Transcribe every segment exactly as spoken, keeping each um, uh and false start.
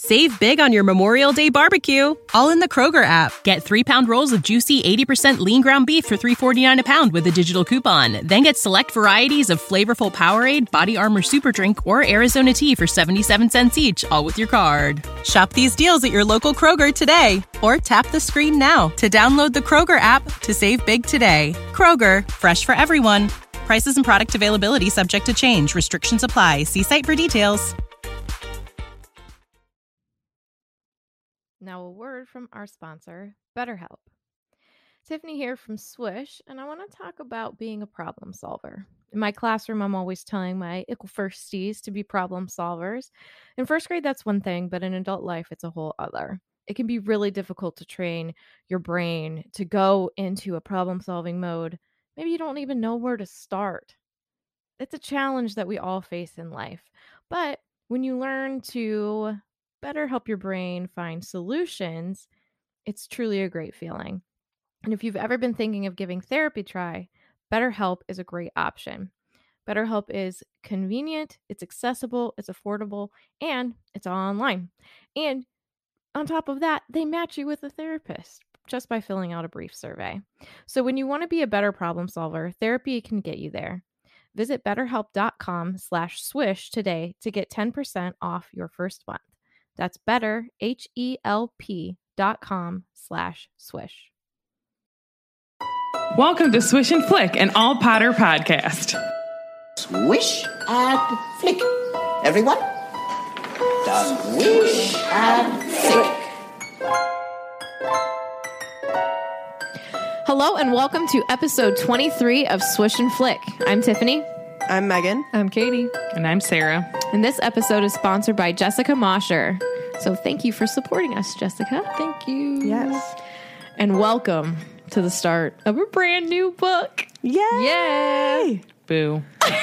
Save big on your Memorial Day barbecue, all in the Kroger app. Get three-pound rolls of juicy eighty percent lean ground beef for three forty-nine a pound with a digital coupon. Then get select varieties of flavorful Powerade, Body Armor Super Drink, or Arizona tea for seventy-seven cents each, all with your card. Shop these deals at your local Kroger today, or tap the screen now to download the Kroger app to save big today. Kroger, fresh for everyone. Prices and product availability subject to change. Restrictions apply. See site for details. Now a word from our sponsor, BetterHelp. Tiffany here from Swish, and I want to talk about being a problem solver. In my classroom, I'm always telling my ickle firsties to be problem solvers. In first grade, that's one thing, but in adult life, it's a whole other. It can be really difficult to train your brain to go into a problem-solving mode. Maybe you don't even know where to start. It's a challenge that we all face in life. But when you learn to better help your brain find solutions, it's truly a great feeling. And if you've ever been thinking of giving therapy a try, BetterHelp is a great option. BetterHelp is convenient, it's accessible, it's affordable, and it's all online. And on top of that, they match you with a therapist just by filling out a brief survey. So when you want to be a better problem solver, therapy can get you there. Visit betterhelp.com slash swish today to get ten percent off your first month. That's better, H-E-L-P dot com slash swish. Welcome to Swish and Flick, an all Potter podcast. Swish and flick. Everyone? Swish and flick. Hello and welcome to episode twenty-three of Swish and Flick. I'm Tiffany. I'm Megan. I'm Katie. And I'm Sarah. And this episode is sponsored by Jessica Mosher. So thank you for supporting us, Jessica. Thank you. Yes. And welcome to the start of a brand new book. Yay! Yay! Boo.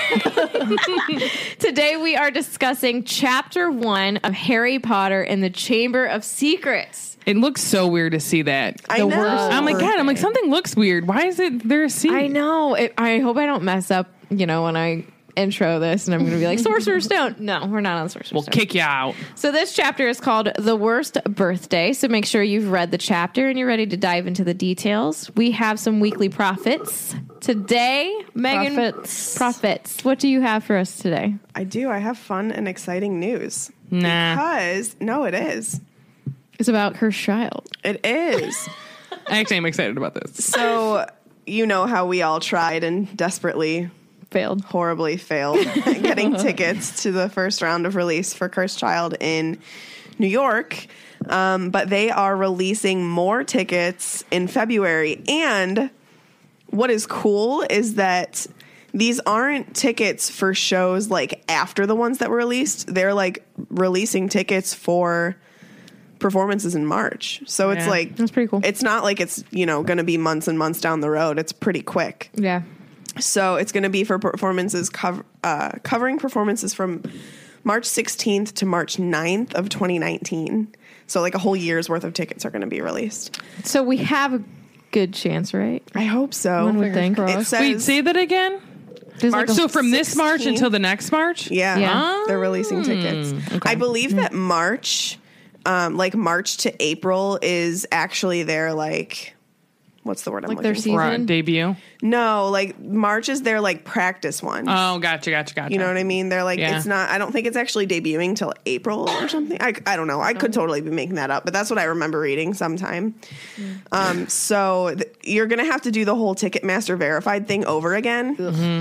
Today we are discussing chapter one of Harry Potter and the Chamber of Secrets. It looks so weird to see that. I The know. worst I'm like, God, I'm like, something looks weird. Why is it there a scene? I know. It, I hope I don't mess up, you know, when I intro this and I'm going to be like, Sorcerer's Stone. No, we're not on Sorcerer's We'll Stone. kick you out. So this chapter is called The Worst Birthday. So make sure you've read the chapter and you're ready to dive into the details. We have some weekly profits today. Megan, Profits. profits. What do you have for us today? I do. I have fun and exciting news. Nah. Because, no, it is. It's about Cursed Child. It is. Actually, I'm excited about this. So, you know how we all tried and desperately, Failed. horribly failed getting tickets to the first round of release for Cursed Child in New York. Um, but they are releasing more tickets in February. And what is cool is that these aren't tickets for shows like after the ones that were released. They're like releasing tickets for performances in March. So it's Yeah. like, That's pretty cool. it's not like it's, you know, going to be months and months down the road. It's pretty quick. Yeah. So it's going to be for performances, cover, uh, covering performances from March sixteenth to March ninth of twenty nineteen. So like a whole year's worth of tickets are going to be released. So we have a good chance, right? I hope so. One would think. It says, Wait, say that again? There's March like a- So from this March sixteenth. until the next March? yeah, Yeah. they're releasing tickets. I believe that March, um, like March to April is actually their like, what's the word I'm Like looking their for? season? Or debut? No, like March is their like practice one. Oh, gotcha, gotcha, gotcha. You know what I mean? They're like, Yeah. it's not, I don't think it's actually debuting till April or something. I, I don't know. I could totally be making that up, but that's what I remember reading sometime. Um, so th- you're going to have to do the whole Ticketmaster verified thing over again.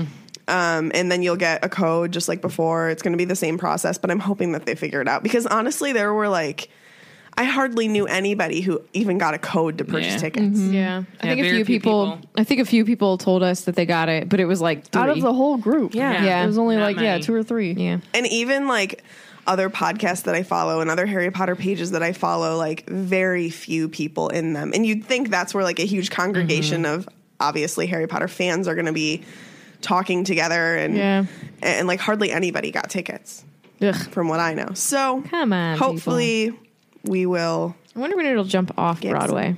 Um, and then you'll get a code just like before. It's going to be the same process, but I'm hoping that they figure it out because honestly, there were like, I hardly knew anybody who even got a code to purchase Yeah. tickets. Yeah. I Yeah, think a very few few people, people. I think a few people told us that they got it, but it was like three. Out of the whole group. Yeah. Yeah. It was only Not like, yeah, many. two or three. Yeah. And even like other podcasts that I follow and other Harry Potter pages that I follow, like very few people in them. And you'd think that's where like a huge congregation of obviously Harry Potter fans are going to be talking together and, Yeah. and like hardly anybody got tickets Ugh. from what I know. So Come on, hopefully we will. I wonder when it'll jump off Get Broadway.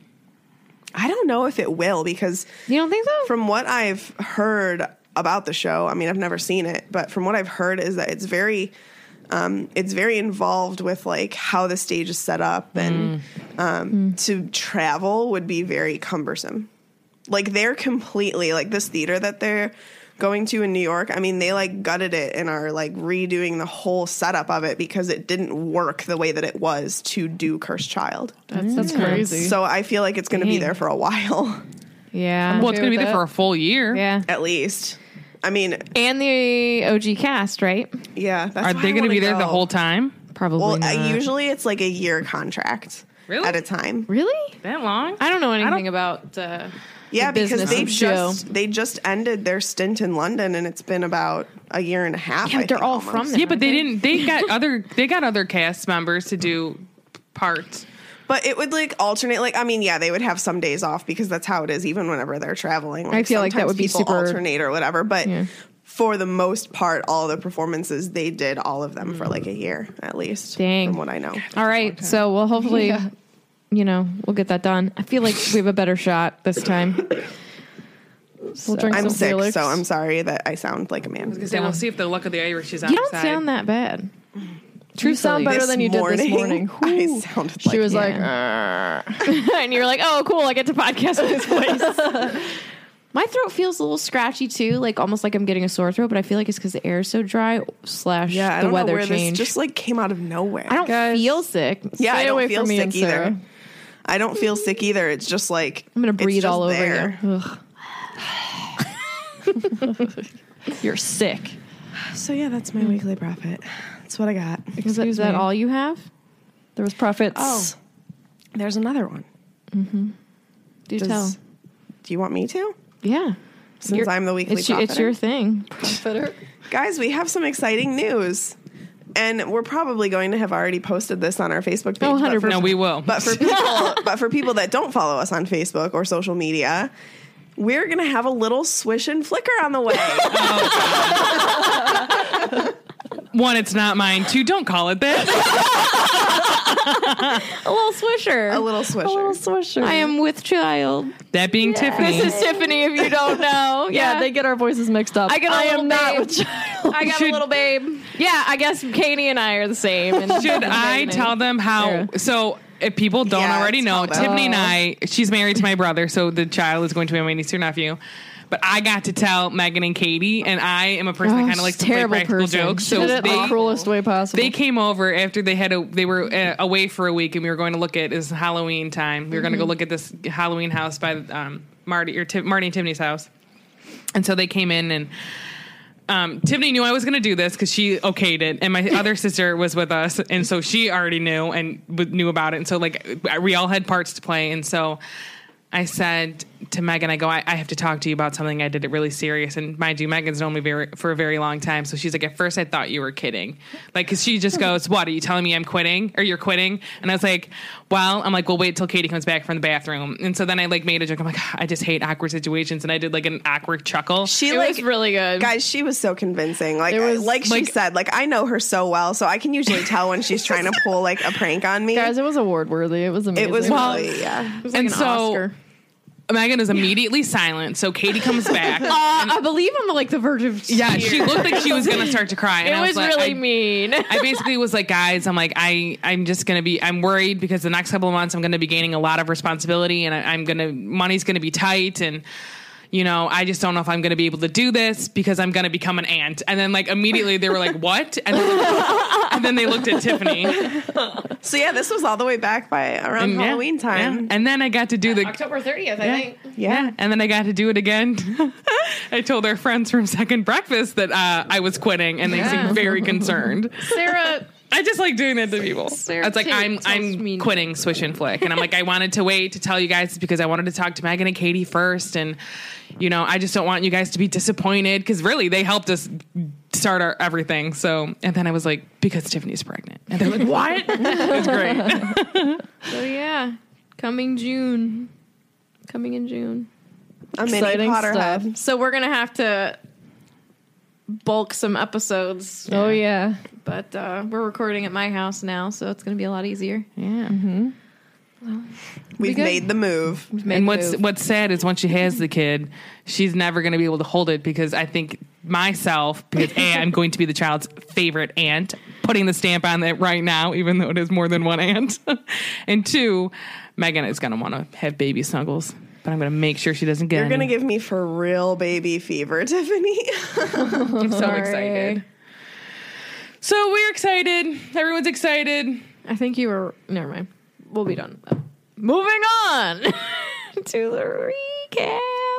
I don't know if it will because You don't think so? from what I've heard about the show, I mean, I've never seen it, but from what I've heard is that it's very Um, it's very involved with like how the stage is set up, and um, mm. to travel would be very cumbersome. Like they're completely like this theater that they're going to in New York. I mean, they like gutted it and are like redoing the whole setup of it because it didn't work the way that it was to do Cursed Child. That's, that's crazy. So I feel like it's going to be there for a while. Yeah. Well, it's going to be there for a full year. Yeah. At least. I mean, and the O G cast, right? Yeah. That's Are they going to be there go. the whole time? Probably well, not. Uh, usually it's like a year contract really? at a time. Really? That long? I don't know anything don't... about uh, yeah, the because they show. just they just ended their stint in London, and it's been about a year and a half. Yeah, I they're think, all almost. from there. Yeah, but they they? didn't. They got other. They got other cast members to do parts. But it would like alternate. Like I mean, yeah, they would have some days off because that's how it is. Even whenever they're traveling, like, I feel like that would be people super alternate or whatever. But yeah. for the most part, all the performances they did all of them for like a year at least. Dang, from what I know. All right, so we'll hopefully, yeah. you know, we'll get that done. I feel like we have a better shot this time. So. We'll drink I'm some sick, Felix. so I'm sorry that I sound like a man. I was gonna say, we'll see if the luck of the Irish is on You our don't side. sound that bad. You sound better This than you morning, did this morning. I sounded She like was yeah. like, and you're like, oh, cool, I get to podcast with his voice. My throat feels a little scratchy too, like almost like I'm getting a sore throat, but I feel like it's because the air is so dry slash yeah, I the don't weather know where change. this just like came out of nowhere. I don't Guys, feel sick. yeah, Stay I don't away feel from me sick and either. Sarah. I don't feel sick either. It's just like I'm gonna breathe just all over there. you. You're sick. So yeah, that's my weekly profit. That's what I got. Is that, is that me. all you have? there was profits. Oh, there's another one. Do Does- tell. Do you want me to? Yeah. Since You're- I'm the weekly It's, your- it's profiter? your thing. Profiter. Guys, we have some exciting news. And we're probably going to have already posted this on our Facebook page. Oh, but one hundred for- No, we will. But for people, but for people that don't follow us on Facebook or social media, we're going to have a little swish and flicker on the way. One, it's not mine. Two, don't call it that. A little swisher. a little swisher. A little swisher. I am with child. That being Tiffany. This is Tiffany, if you don't know. Yeah, Yeah, they get our voices mixed up. I get a I little am not babe. with child. I got Should- a little babe. Yeah, I guess Katie and I are the same. And Should I tell them how? Sarah. So, if people don't Yeah, already know, tell them. Tiffany and I, she's married to my brother, so the child is going to be my niece or nephew. But I got to tell Megan and Katie, and I am a person that Oh, kind of likes to play terrible practical person. jokes. She So did it the they cruelest way possible. they came over after they had a they were uh, away for a week, and we were going to look at this Halloween time. We were going to go look at this Halloween house by um, Marty or Ti- Marty and Tiffany's house, and so they came in and. Um, Tiffany knew I was going to do this because she okayed it, and my other sister was with us, and so she already knew and w- knew about it. And so, like, we all had parts to play, and so I said to Megan, I go, I, I have to talk to you about something. I did it really serious, and mind you, Megan's known me very, for a very long time, so she's like, at first I thought you were kidding, like, because she just goes, what, are you telling me I'm quitting, or you're quitting? And I was like, well, I'm like, well, wait till Katie comes back from the bathroom. And so then I like made a joke. I'm like, I just hate awkward situations, and I did like an awkward chuckle. She It like was really good. Guys, she was so convincing. Like, It was- like she like- said, like I know her so well, so I can usually tell when she's trying to pull like a prank on me. Guys, it was award worthy. It was amazing. it was Well, really, yeah. It was like and an so Oscar. Megan is immediately silent. So Katie comes back. Uh, I believe I'm like the verge of Yeah, tears. she looked like she was gonna start to cry. And It I was like, really I, mean. I basically was like, guys, I'm like, I, I'm just gonna be, I'm worried because the next couple of months I'm gonna be gaining a lot of responsibility, and I, I'm gonna, money's gonna be tight, and you know, I just don't know if I'm gonna be able to do this because I'm gonna become an aunt. And then like immediately they were like, what? And then, and then they looked at Tiffany. So yeah, this was all the way back by around And yeah, Halloween time. yeah. And then I got to do the October thirtieth, I Yeah. think. Yeah. And then I got to do it again. I told our friends from Second Breakfast that uh, I was quitting, and they Yeah. seemed very concerned. Sarah, I just like doing that to people. Sarah It's like Tate I'm tells I'm me- quitting Swish and Flick, and I'm like I wanted to wait to tell you guys because I wanted to talk to Megan and Katie first, and you know I just don't want you guys to be disappointed because really they helped us start our everything. So and then I was like because Tiffany's pregnant, and they're like what? It's great. so yeah, coming June. Coming in June. A mini Exciting Potterhead. So we're gonna have to bulk some episodes. Oh, yeah. But uh, we're recording at my house now, so it's gonna be a lot easier. Yeah. We've good? made the move. Made And the what's move. what's sad is when she has the kid, she's never going to be able to hold it because I think myself, because A, I'm going to be the child's favorite aunt, putting the stamp on it right now, even though it is more than one aunt. And two, Megan is going to want to have baby snuggles, but I'm going to make sure she doesn't get You're any. going to give me for real baby fever, Tiffany. I'm so Sorry. excited. So we're excited. Everyone's excited. I think you were. Never mind. We'll be done. Moving on to the recap.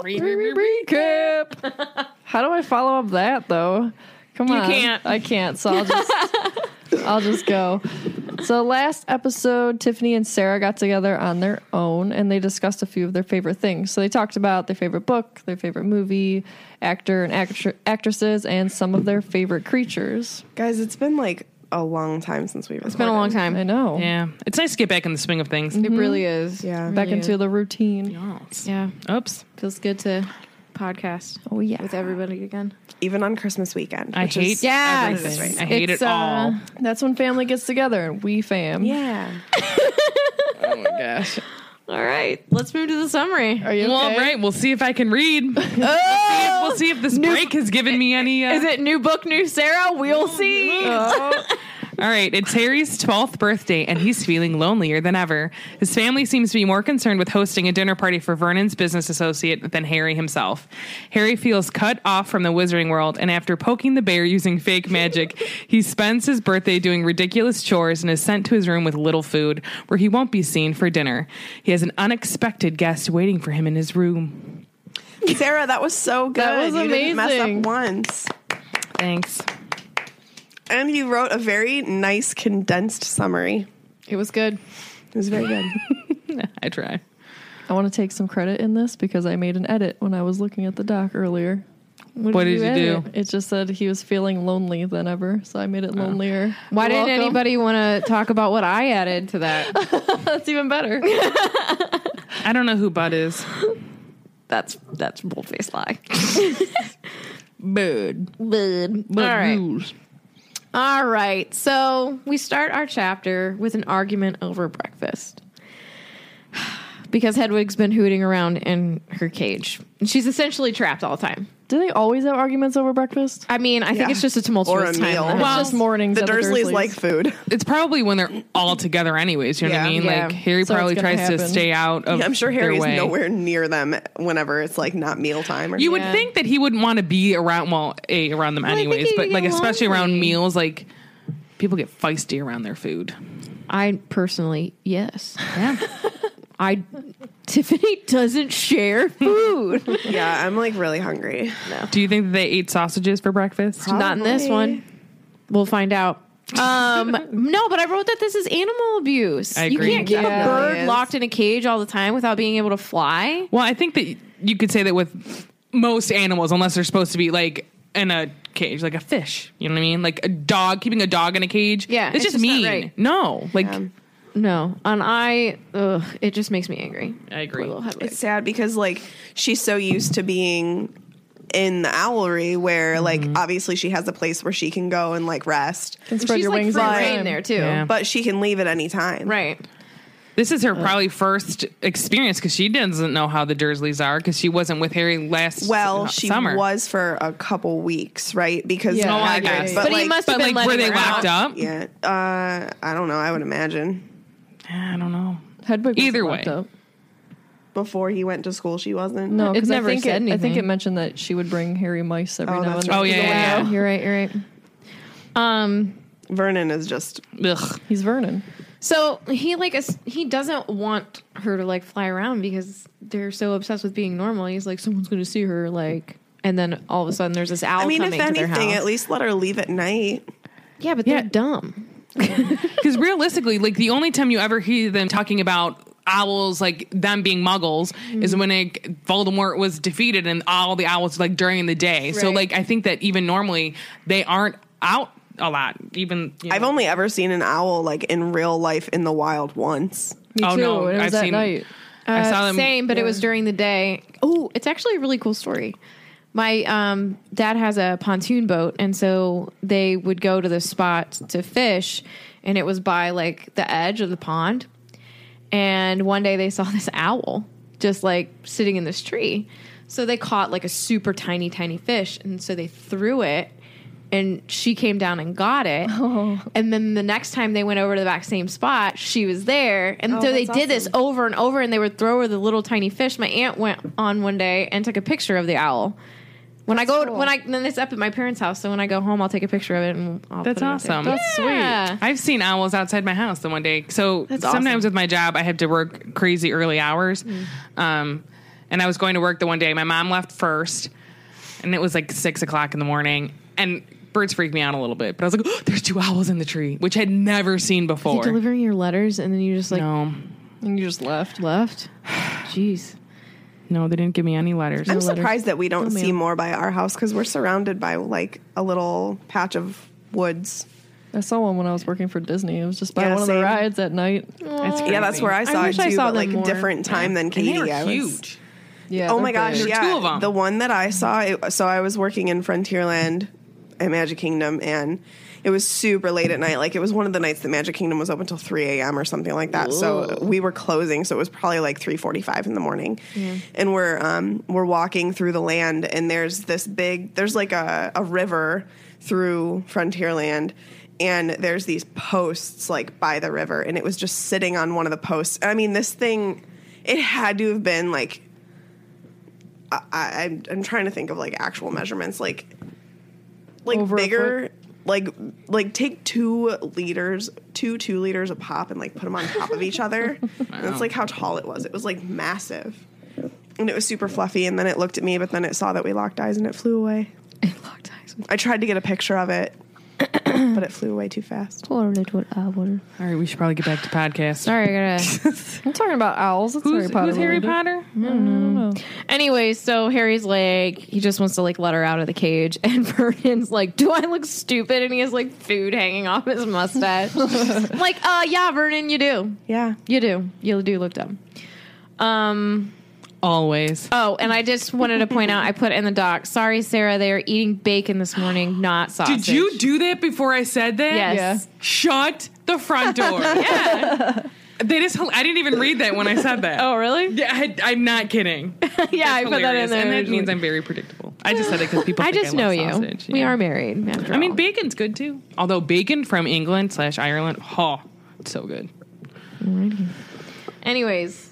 Recap. How do I follow up that though? Come You on, can't. I can't. So I'll just, I'll just go. So last episode, Tiffany and Sarah got together on their own, and they discussed a few of their favorite things. So they talked about their favorite book, their favorite movie, actor and actr- actresses, and some of their favorite creatures. Guys, it's been like a long time since we've It's been a long time. I know. Yeah. It's nice to get back in the swing of things. It really is. Yeah. Back Really into is. the routine. Yeah. Oops. Feels good to podcast Oh yeah. with everybody again. Even on Christmas weekend. I which hate is- Yes. everything. I hate It's, it all. uh, That's when family gets together, and we fam. Yeah. Oh my gosh. All right. Let's move to the summary. Are you Well, okay? all right. We'll see if I can read. Oh! We'll see if this break has given me any. Uh, Is it new book, new Sarah? We'll see. All right, it's Harry's twelfth birthday, and he's feeling lonelier than ever. His family seems to be more concerned with hosting a dinner party for Vernon's business associate than Harry himself. Harry feels cut off from the wizarding world, and after poking the bear using fake magic, he spends his birthday doing ridiculous chores and is sent to his room with little food, where he won't be seen for dinner. He has an unexpected guest waiting for him in his room. Sarah, that was so good. That was You didn't mess amazing. up once. Thanks. And you wrote a very nice condensed summary. It was good. It was very good. I try. I want to take some credit in this because I made an edit when I was looking at the doc earlier. What did you do? It just said he was feeling lonely than ever, so I made it lonelier. Why You're didn't welcome. anybody want to talk about what I added to that? That's even better. I don't know who Bud is. That's that's bullface lie. Bud. Bud. All right. All right. So we start our chapter with an argument over breakfast. Because Hedwig's been hooting around in her cage. And she's essentially trapped all the time. Do they always have arguments over breakfast? I mean, I think Yeah. it's just a tumultuous Or a time. meal. in the It's house. just mornings. The at Dursleys Dursleys. like food. It's probably when they're all together anyways, you know what I Yeah. mean? Yeah. Like Harry So it's probably gonna tries to happen. stay out of I'm sure their Harry's way. nowhere near them whenever it's like not mealtime or You would Yeah. think that he wouldn't want to be around, well, A, around them I think anyways, he'd but like get especially lonely. around meals, like people get feisty around their food. I personally, yes. Yeah. I Tiffany doesn't share food. Yeah, I'm like really hungry. Do you think that they ate sausages for breakfast? Not in this one. We'll find out. Um, no, but I wrote that this is animal abuse. I You agree. can't keep Yeah. a bird It is. locked in a cage all the time without being able to fly. Well, I think that you could say that with most animals, unless they're supposed to be like in a cage, like a fish. You know what I mean? Like a dog, keeping a dog in a cage. Yeah, it's, it's just just not mean. right. No, like Um, No, and I, ugh, it just makes me angry. I agree. Poor little Hedwig. It's sad because like she's so used to being in the owlery where like obviously she has a place where she can go and like rest, Can spread She's your like wings free all the reign time. there too. Yeah. but she can leave at any time. Right. this is her probably first experience because she doesn't know how the Dursleys are because she wasn't with Harry last Well, uh, she summer. was for a couple weeks, right? Because Yeah. Oh, I Hagrid- guess. But, But he like, must have But been like, were letting they her locked out. up? yeah, uh, I don't know. I would imagine I don't know. Hedwig wasn't Either locked way. up. before he went to school, she wasn't. No, It because I never think said it, I think anything. it mentioned that she would bring Harry mice every Oh, now that's and right. then. Oh yeah, yeah, yeah. You're right. You're right. Um. Vernon is just Ugh. He's Vernon. So he like is- he doesn't want her to like fly around because they're so obsessed with being normal. He's like, someone's going to see her, like, and then all of a sudden there's this owl I mean, if coming to their anything, house. at least let her leave at night. yeah, but Yeah. they're dumb. Because realistically, like the only time you ever hear them talking about owls, like them being muggles, is when it, Voldemort was defeated and all the owls like during the day. So Right. like I think that even normally they aren't out a lot. Even you know. I've only ever seen an owl like in real life in the wild once. Me Oh, too. no, and it was I've at seen- night. I saw Uh, them. Same, but it was during the day. Oh, it's actually a really cool story. My um, dad has a pontoon boat, and so they would go to the spot to fish, and it was by like the edge of the pond. And one day they saw this owl just like sitting in this tree. So they caught like a super tiny, tiny fish, and so they threw it, and she came down and got it. Oh. And then the next time they went over to the back same spot, she was there. And Oh, so they that's did this awesome. over and over, and they would throw her the little tiny fish. My aunt went on one day and took a picture of the owl. When That's I go, cool. when I then it's up at my parents' house, so when I go home, I'll take a picture of it and I'll That's put it up there. awesome. That's Yeah. I've seen owls outside my house the one day. So That's sometimes awesome. with my job, I have to work crazy early hours. Um, and I was going to work the one day. My mom left first, and it was like six o'clock in the morning. And birds freaked me out a little bit. But I was like, oh, there's two owls in the tree, which I'd never seen You before. delivering your letters and then you just like no, And you just left. left. Jeez. no, they didn't give me any letters. I'm No letters. surprised that we don't Oh, see man. more by our house because we're surrounded by like a little patch of woods. I saw one when I was working for Disney. It was just by Yeah, one of the same. rides at night. It's Yeah, that's crazy. where I saw wish it I too, saw but like them more. different time than And Katie. they were I was- huge. Yeah. Oh they're my gosh, big. There's yeah. two of 'em. The one that I saw, it, so I was working in Frontierland at Magic Kingdom, and it was super late at night. Like, it was one of the nights that Magic Kingdom was open till three a.m. or something like that. So we were closing, so it was probably like three forty-five in the morning. And we're um, we're walking through the land, and there's this big, there's like a, a river through Frontierland, and there's these posts like by the river, and it was just sitting on one of the posts. I mean, this thing, it had to have been like, I, I, I'm, I'm trying to think of like actual measurements, like like Over a bigger, like like take two liters, two two liters of pop, and like put them on top of each other. And that's like how tall it was. It was like massive, and it was super fluffy. And then it looked at me, but then it saw that we locked eyes and it flew away. Locked eyes. I tried to get a picture of it, but it flew away too fast. Poor little owl. All right, we should probably get back to podcast. Sorry, I gotta. I'm talking about owls. It's Who's Harry Potter. who's Harry related. Potter? I don't know. Anyway, so Harry's like, he just wants to like let her out of the cage, and Vernon's like, "Do I look stupid?" And he has like food hanging off his mustache. I'm like, uh, yeah, Vernon, you do, Yeah, you do, you do look dumb. Um. Always. Oh, and I just wanted to point out, I put in the doc. Sorry, Sarah, they are eating bacon this morning, not sausage. Did you do that before I said that? Yes. Yeah. Shut the front door. Yeah. They just. I didn't even read that when I said that. Oh, really? Yeah, I, I'm not kidding. Yeah, I put that in Hilarious. there. and that means I'm very predictable. I just said it because people. I think just I know love you. sausage. We Yeah. are married. After I mean, all. bacon's good too. Although bacon from England slash Ireland, oh, it's so good. Anyways,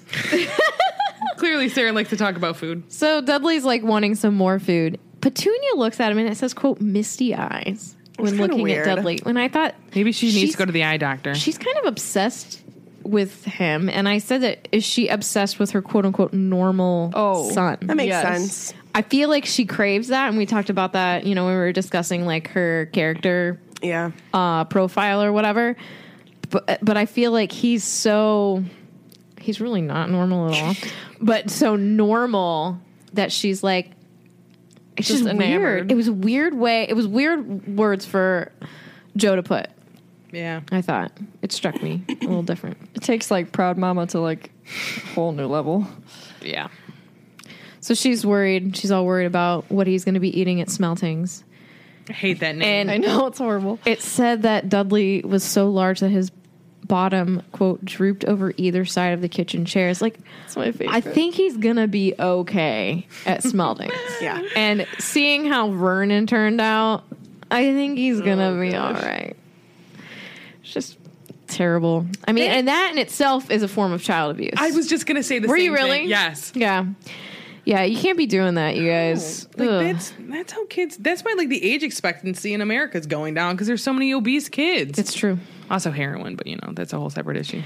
Clearly, Sarah likes to talk about food. so Dudley's like wanting some more food. Petunia looks at him and it says, "quote misty eyes" when kinda looking weird. at Dudley. When I thought Maybe she needs she's- to go to the eye doctor. she's kind of obsessed with him, and I said that is she obsessed with her quote unquote normal Oh. son? that makes Yes. sense. I feel like she craves that, and we talked about that. You know, when we were discussing like her character Yeah, uh, profile or whatever. But but I feel like he's so he's really not normal at all. But so normal that she's like it's Just just, weird. enamored. It was a weird way. It was weird words for Joe to put. yeah. I thought it struck me a little different. It takes like Proud Mama to like a whole new level. Yeah. So she's worried. She's all worried about what he's going to be eating at Smeltings. I hate that name. And I know it's horrible. it said that Dudley was so large that his bottom, quote, drooped over either side of the kitchen chairs. Like, It's my favorite. I think he's going to be okay at Smeltings. yeah. And seeing how Vernon turned out, I think he's going to Oh, be gosh. all right. It's just terrible. I mean, and that in itself is a form of child abuse. I was just gonna say the Were same you really? thing. Yes. Yeah. Yeah, you can't be doing that, you guys. Like Ugh. that's that's how kids. That's why like the age expectancy in America is going down because there's so many obese kids. It's true. Also heroin, but you know that's a whole separate issue.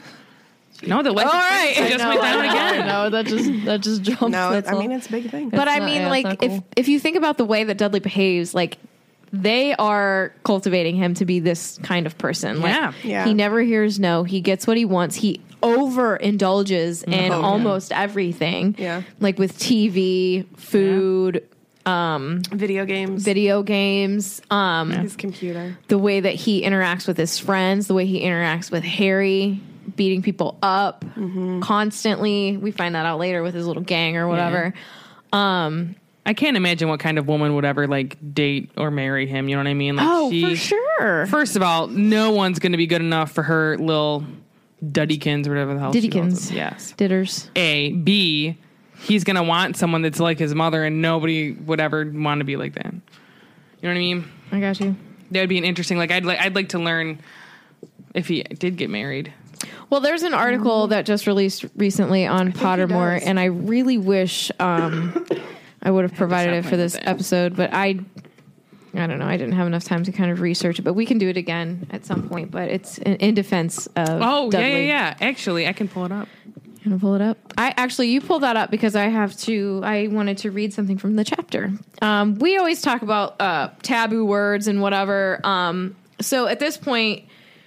No, the life All right. expectancy just went down I again. know that just that just jumped. No, That's I all. mean it's a big thing. But I not- mean, yeah, it's like, not if cool. if you think about the way that Dudley behaves, like, they are cultivating him to be this kind of person. Like, Yeah. Yeah. he never hears no. He gets what he wants. He overindulges in Oh, yeah. almost everything. Yeah. Like with T V, food, Video games, video games, um, his computer. the way that he interacts with his friends, the way he interacts with Harry, beating people up constantly. We find that out later with his little gang or whatever. Um, I can't imagine what kind of woman would ever like date or marry him. You know what I mean? Like, oh, she, for sure. First of all, no one's going to be good enough for her little Duddykins or whatever the hell. she calls Diddykins. them. Yes. Ditters. A. B. He's going to want someone that's like his mother, and nobody would ever want to be like that. You know what I mean? I got you. That would be an interesting. Like I'd like I'd like to learn if he did get married. Well, there's an article that just released recently on Pottermore, and I really wish um, I would have provided it for this episode, but I, I don't know, I didn't have enough time to kind of research it. But we can do it again at some point. But it's in, in defense of Oh Dudley. yeah, yeah, yeah. Actually, I can pull it up. You want to pull it up? I actually, you pull that up because I have to. I wanted to read something from the chapter. Um, we always talk about uh, taboo words and whatever. Um, so at this point,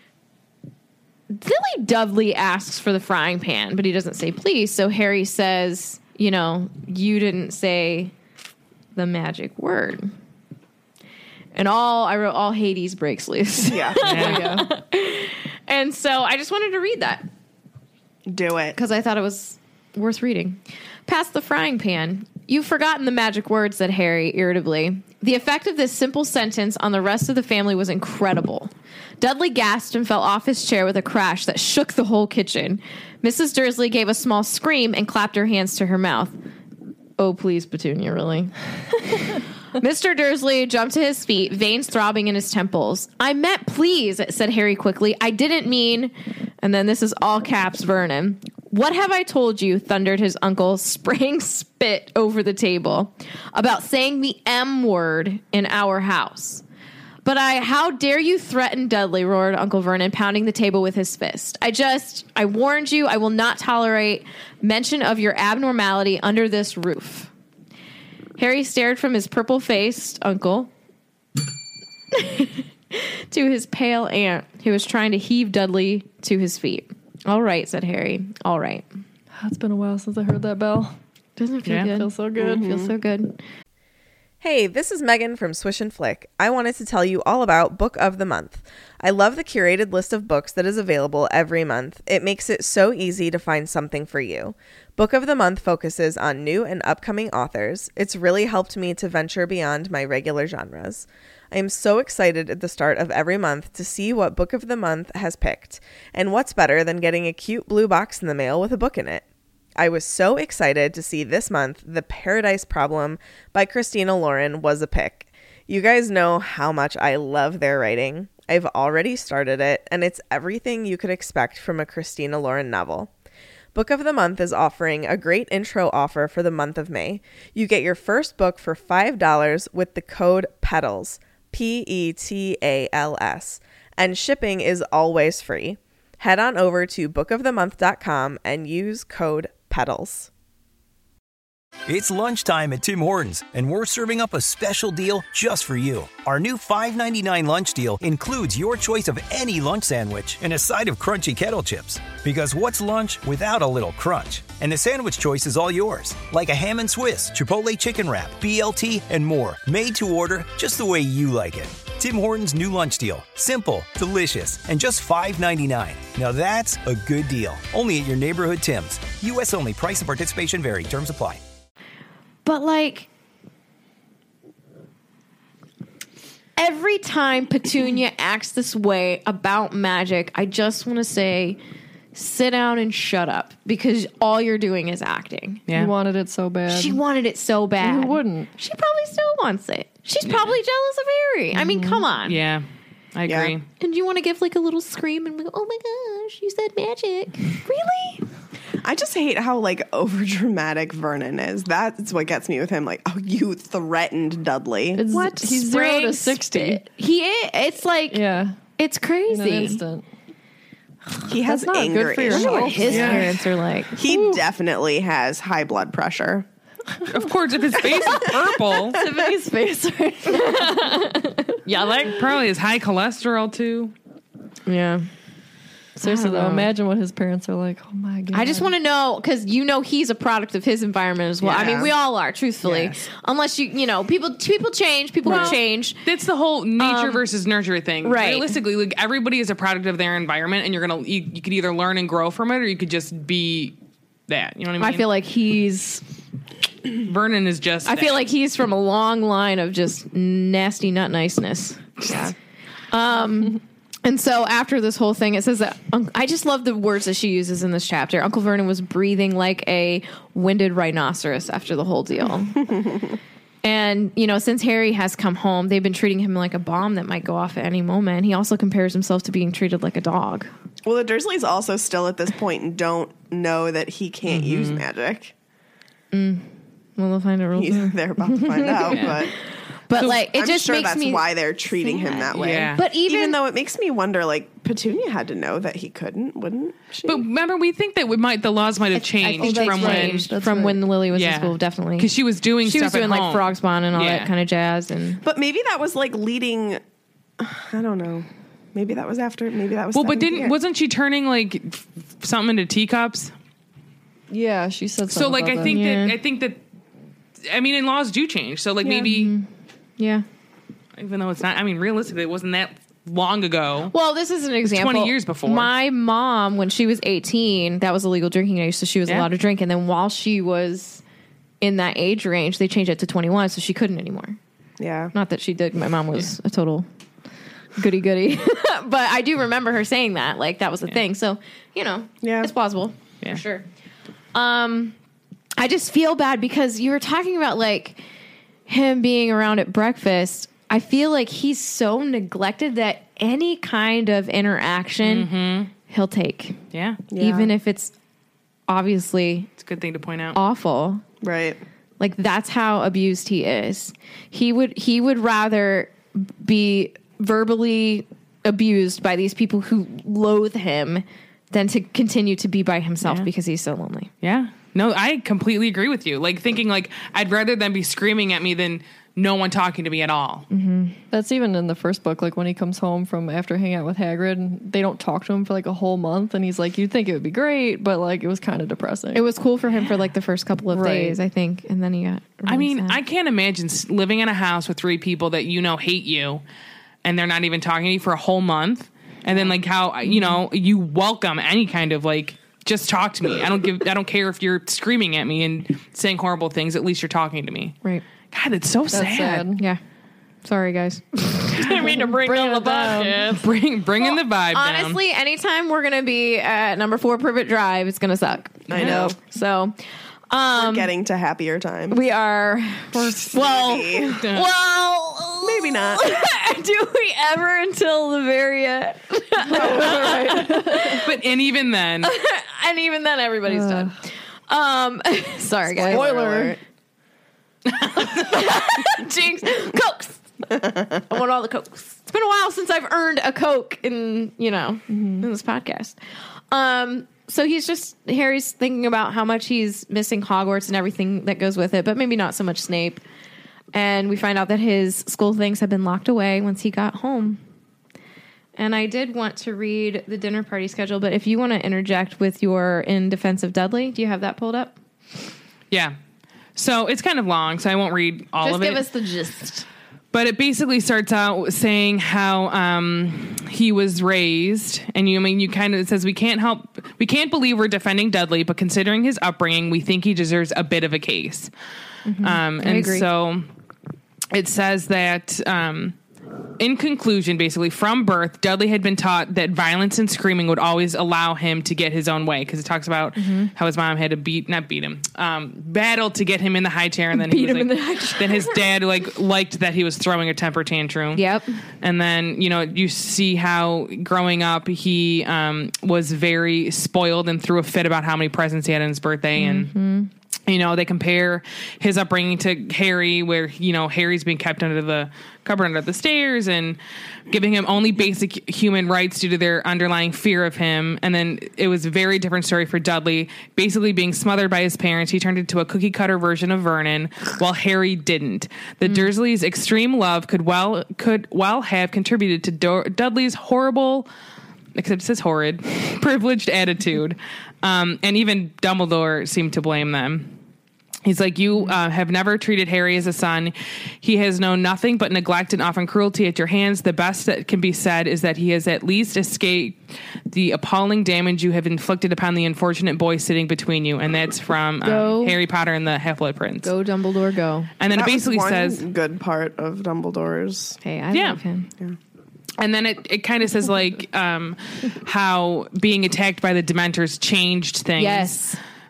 Dilly Dudley asks for the frying pan, but he doesn't say please. So Harry says, you know, you didn't say the magic word. And all, I wrote, all Hades breaks loose. Yeah. Yeah. And so I just wanted to read that Do it. because I thought it was worth reading. Pass the frying pan. You've forgotten the magic word, said Harry irritably. The effect of this simple sentence on the rest of the family was incredible. Dudley gasped and fell off his chair with a crash that shook the whole kitchen. Missus Dursley gave a small scream and clapped her hands to her mouth. Oh, please, Petunia, really? Mister Dursley jumped to his feet, veins throbbing in his temples. I meant please, said Harry quickly. I didn't mean... And then this is all caps Vernon. What have I told you, thundered his uncle, spraying spit over the table, about saying the M word in our house? But I, how dare you threaten Dudley, roared Uncle Vernon, pounding the table with his fist. I just, I warned you, I will not tolerate mention of your abnormality under this roof. Harry stared from his purple-faced uncle to his pale aunt, who was trying to heave Dudley to his feet. All right, said Harry. All right. It's been a while since I heard that bell. Doesn't it feel Yeah. good? Feels so good. Feels so good. Hey, this is Megan from Swish and Flick. I wanted to tell you all about Book of the Month. I love the curated list of books that is available every month. It makes it so easy to find something for you. Book of the Month focuses on new and upcoming authors. It's really helped me to venture beyond my regular genres. I am so excited at the start of every month to see what Book of the Month has picked. And what's better than getting a cute blue box in the mail with a book in it? I was so excited to see this month The Paradise Problem by Christina Lauren was a pick. You guys know how much I love their writing. I've already started it, and it's everything you could expect from a Christina Lauren novel. Book of the Month is offering a great intro offer for the month of May. You get your first book for five dollars with the code PETALS, P E T A L S, and shipping is always free. Head on over to book of the month dot com and use code PETALS. It's lunchtime at Tim Hortons, and we're serving up a special deal just for you. Our new five ninety-nine lunch deal includes your choice of any lunch sandwich and a side of crunchy kettle chips. Because what's lunch without a little crunch? And the sandwich choice is all yours, like a ham and Swiss, Chipotle chicken wrap, B L T, and more, made to order just the way you like it. Tim Hortons' new lunch deal. Simple, delicious, and just five ninety-nine. Now that's a good deal. Only at your neighborhood Tim's. U S only. Price and participation vary. Terms apply. But, like, every time Petunia acts this way about magic, I just want to say, sit down and shut up, because all you're doing is acting. Yeah. You wanted it so bad. She wanted it so bad. Who wouldn't? She probably still wants it. She's probably jealous of Harry. I mean, come on. Yeah, I Yeah. agree. And you want to give, like, a little scream and go, oh, my gosh, you said magic. Really? I just hate how like over dramatic Vernon is. That's what gets me with him. Like, oh, you threatened Dudley. It's, What? He's zero Spraying to sixty. spit. He is. It's like, Yeah, it's in an crazy. instant. He has That's not anger good for your issues. I wonder what health. his Yeah. parents are like. He definitely has high blood pressure. Of course, if his face is purple, Tiffany's face right yeah, like probably his high cholesterol too. Yeah. Seriously, though, know. imagine what his parents are like. Oh, my God. I just want to know, because you know he's a product of his environment as well. I mean, Yeah. we all are, truthfully. Yes. Unless you, you know, people people change, people Well, can change. That's the whole nature versus nurture thing. Um, right. Realistically, like everybody is a product of their environment, and you're gonna you, you could either learn and grow from it, or you could just be that. You know what I mean? I feel like he's, Vernon is just. I feel that. like he's from a long line of just nasty nut niceness. Yeah. Um, and so after this whole thing, it says that um, I just love the words that she uses in this chapter. Uncle Vernon was breathing like a winded rhinoceros after the whole deal. And, you know, since Harry has come home, they've been treating him like a bomb that might go off at any moment. He also compares himself to being treated like a dog. Well, the Dursleys also still at this point and don't know that he can't mm-hmm. use magic. Mm. Well, they'll find it real soon. They're about to find out, yeah. but... But so like, it I'm just sure makes that's me why they're treating sad. him that way. Yeah. But even, even though it makes me wonder, like Petunia had to know that he couldn't, wouldn't she? But remember, we think that we might the laws might have changed from when changed from right. when Lily was yeah. in school, definitely, because she was doing she stuff was doing at like home. frog spawn and all yeah. that kind of jazz. And but maybe that was like leading. I don't know. Maybe that was after. Maybe that was well. But didn't year. wasn't she turning like f- something into teacups? Yeah, she said something so. Like about I think that. that Yeah. I think that I mean, and laws do change. So like yeah. maybe mm-hmm. yeah. Even though it's not, I mean, realistically, it wasn't that long ago. Well, this is an example. twenty years before. My mom, when she was eighteen, that was illegal drinking age, so she was Yeah. allowed to drink. And then while she was in that age range, they changed it to twenty-one, so she couldn't anymore. Yeah. Not that she did. My mom was yeah. a total goody goody. But I do remember her saying that. Like, that was the yeah. thing. So, you know, yeah. it's plausible. Yeah. For sure. Um, I just feel bad because you were talking about, like, him being around at breakfast. I feel like he's so neglected that any kind of interaction mm-hmm. he'll take. Yeah. yeah. Even if it's obviously it's a good thing to point out. Awful. Right. Like, that's how abused he is. He would he would rather be verbally abused by these people who loathe him than to continue to be by himself yeah. because he's so lonely. Yeah. No, I completely agree with you. Like, thinking like I'd rather them be screaming at me than no one talking to me at all. Mm-hmm. That's even in the first book, like when he comes home from after hanging out with Hagrid and they don't talk to him for like a whole month, and he's like, you'd think it would be great, but like it was kind of depressing. It was cool for him for like the first couple of right. days, I think, and then he got really I mean, sad. I can't imagine living in a house with three people that you know hate you and they're not even talking to you for a whole month, and then like how, you know, you welcome any kind of like, just talk to me. I don't give I don't care if you're screaming at me and saying horrible things, at least you're talking to me. Right. God, it's so That's sad. sad. Yeah. Sorry, guys. I mean to bring, Bring on it the vibe. Bring, bringing Well, the vibe down. Honestly, anytime we're going to be at number four Privet Drive, it's going to suck. I know. So, um, we're getting to happier times. we are. We're, well, Maybe. well, Maybe not. do we ever until the very end? But and even then, And even then, everybody's uh. done. Um, sorry, guys. Spoiler. Jinx. Cokes. I want all the Cokes. It's been a while since I've earned a Coke in, you know, mm-hmm. in this podcast. Um, so he's just, Harry's thinking about how much he's missing Hogwarts and everything that goes with it, but maybe not so much Snape. And we find out that his school things have been locked away once he got home. And I did want to read the dinner party schedule, but if you want to interject with your In Defense of Dudley, do you have that pulled up? yeah. So it's kind of long, so I won't read all Just of it. give us the gist. But it basically starts out saying how um, he was raised, and you I mean you kind of it says we can't help we can't believe we're defending Dudley, but considering his upbringing, we think he deserves a bit of a case. Mm-hmm. Um, and agree. so it says that. Um, In conclusion, basically, from birth, Dudley had been taught that violence and screaming would always allow him to get his own way, because it talks about mm-hmm. how his mom had to beat, not beat him, um, battle to get him in the high chair, and then beat he was him like, in the high chair. Then his dad like liked that he was throwing a temper tantrum. Yep. And then you know you see how growing up he um, was very spoiled and threw a fit about how many presents he had on his birthday, mm-hmm. and you know they compare his upbringing to Harry, where you know Harry's being kept under the cupboard under the stairs and giving him only basic human rights due to their underlying fear of him. And then it was a very different story for Dudley, basically being smothered by his parents. He turned into a cookie cutter version of Vernon, while Harry didn't. The mm. Dursleys' extreme love could well could well have contributed to Do- Dudley's horrible, except it says horrid, privileged attitude. Um, and even Dumbledore seemed to blame them. He's like, you uh, have never treated Harry as a son. He has known nothing but neglect and often cruelty at your hands. The best that can be said is that he has at least escaped the appalling damage you have inflicted upon the unfortunate boy sitting between you. And that's from um, Harry Potter and the Half-Blood Prince. Go, Dumbledore, go. And then that it basically was one says... good part of Dumbledore's... Hey, I yeah. love him. Yeah. And then it, it kind of says, like, um, how being attacked by the Dementors changed things. Yes.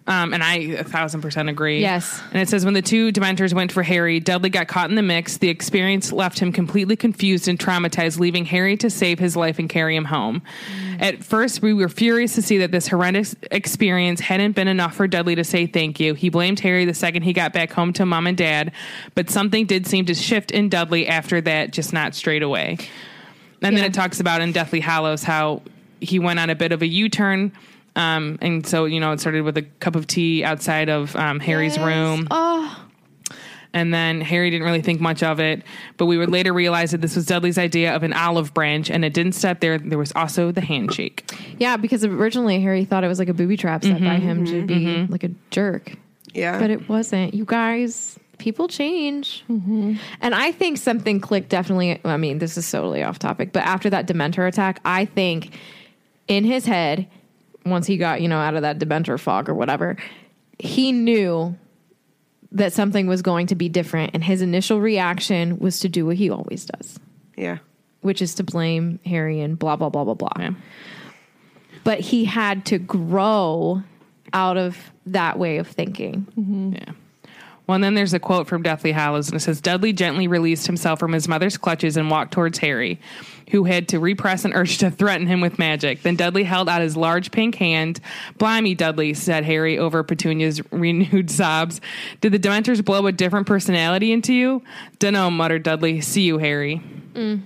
Um, and I a thousand percent agree. Yes. And it says, when the two Dementors went for Harry, Dudley got caught in the mix. The experience left him completely confused and traumatized, leaving Harry to save his life and carry him home. Mm. At first, we were furious to see that this horrendous experience hadn't been enough for Dudley to say thank you. He blamed Harry the second he got back home to Mom and Dad, but something did seem to shift in Dudley after that, just not straight away. And Yeah. then it talks about in Deathly Hallows how he went on a bit of a U-turn. Um, and so, you know, it started with a cup of tea outside of um, Harry's room. Oh. And then Harry didn't really think much of it. But we would later realize that this was Dudley's idea of an olive branch. And it didn't stop there. There was also the handshake. Yeah, because originally Harry thought it was like a booby trap set Mm-hmm, by him to be mm-hmm. like a jerk. Yeah. But it wasn't. You guys, people change. Mm-hmm. And I think something clicked definitely. I mean, this is totally off topic. But after that Dementor attack, I think in his head, once he got, you know, out of that Dementor fog or whatever, he knew that something was going to be different. And his initial reaction was to do what he always does, Yeah. which is to blame Harry and blah, blah, blah, blah, blah. Yeah. But he had to grow out of that way of thinking. Yeah. Well, and then there's a quote from Deathly Hallows, and it says, Dudley gently released himself from his mother's clutches and walked towards Harry, who had to repress an urge to threaten him with magic. Then Dudley held out his large pink hand. Blimey, Dudley, said Harry over Petunia's renewed sobs. Did the Dementors blow a different personality into you? Dunno, muttered Dudley. See you, Harry. Mm.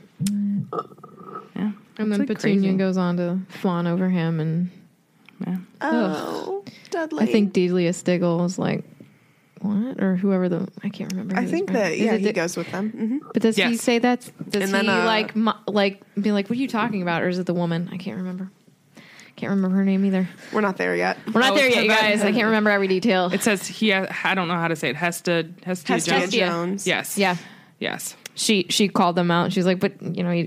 Yeah. And then like Petunia crazy. goes on to fawn over him. And Yeah. Oh, Dudley. I think Delia Stiggle was like, what? Or whoever the, I can't remember. I who think was- that, Is yeah, it he the- goes with them. hmm But does he Yes. say that's, does And then, he uh, like, mo- like, be like, what are you talking about? Or is it the woman? I can't remember. Can't remember her name either. We're not there yet. We're not Oh, there it's yet, you about- guys. I can't remember every detail. It says he, I don't know how to say it. Hesta, Hestia, Hestia Jones. Jones. Yes. Yeah. Yes. She, she called them out. She's like, but, you know, he,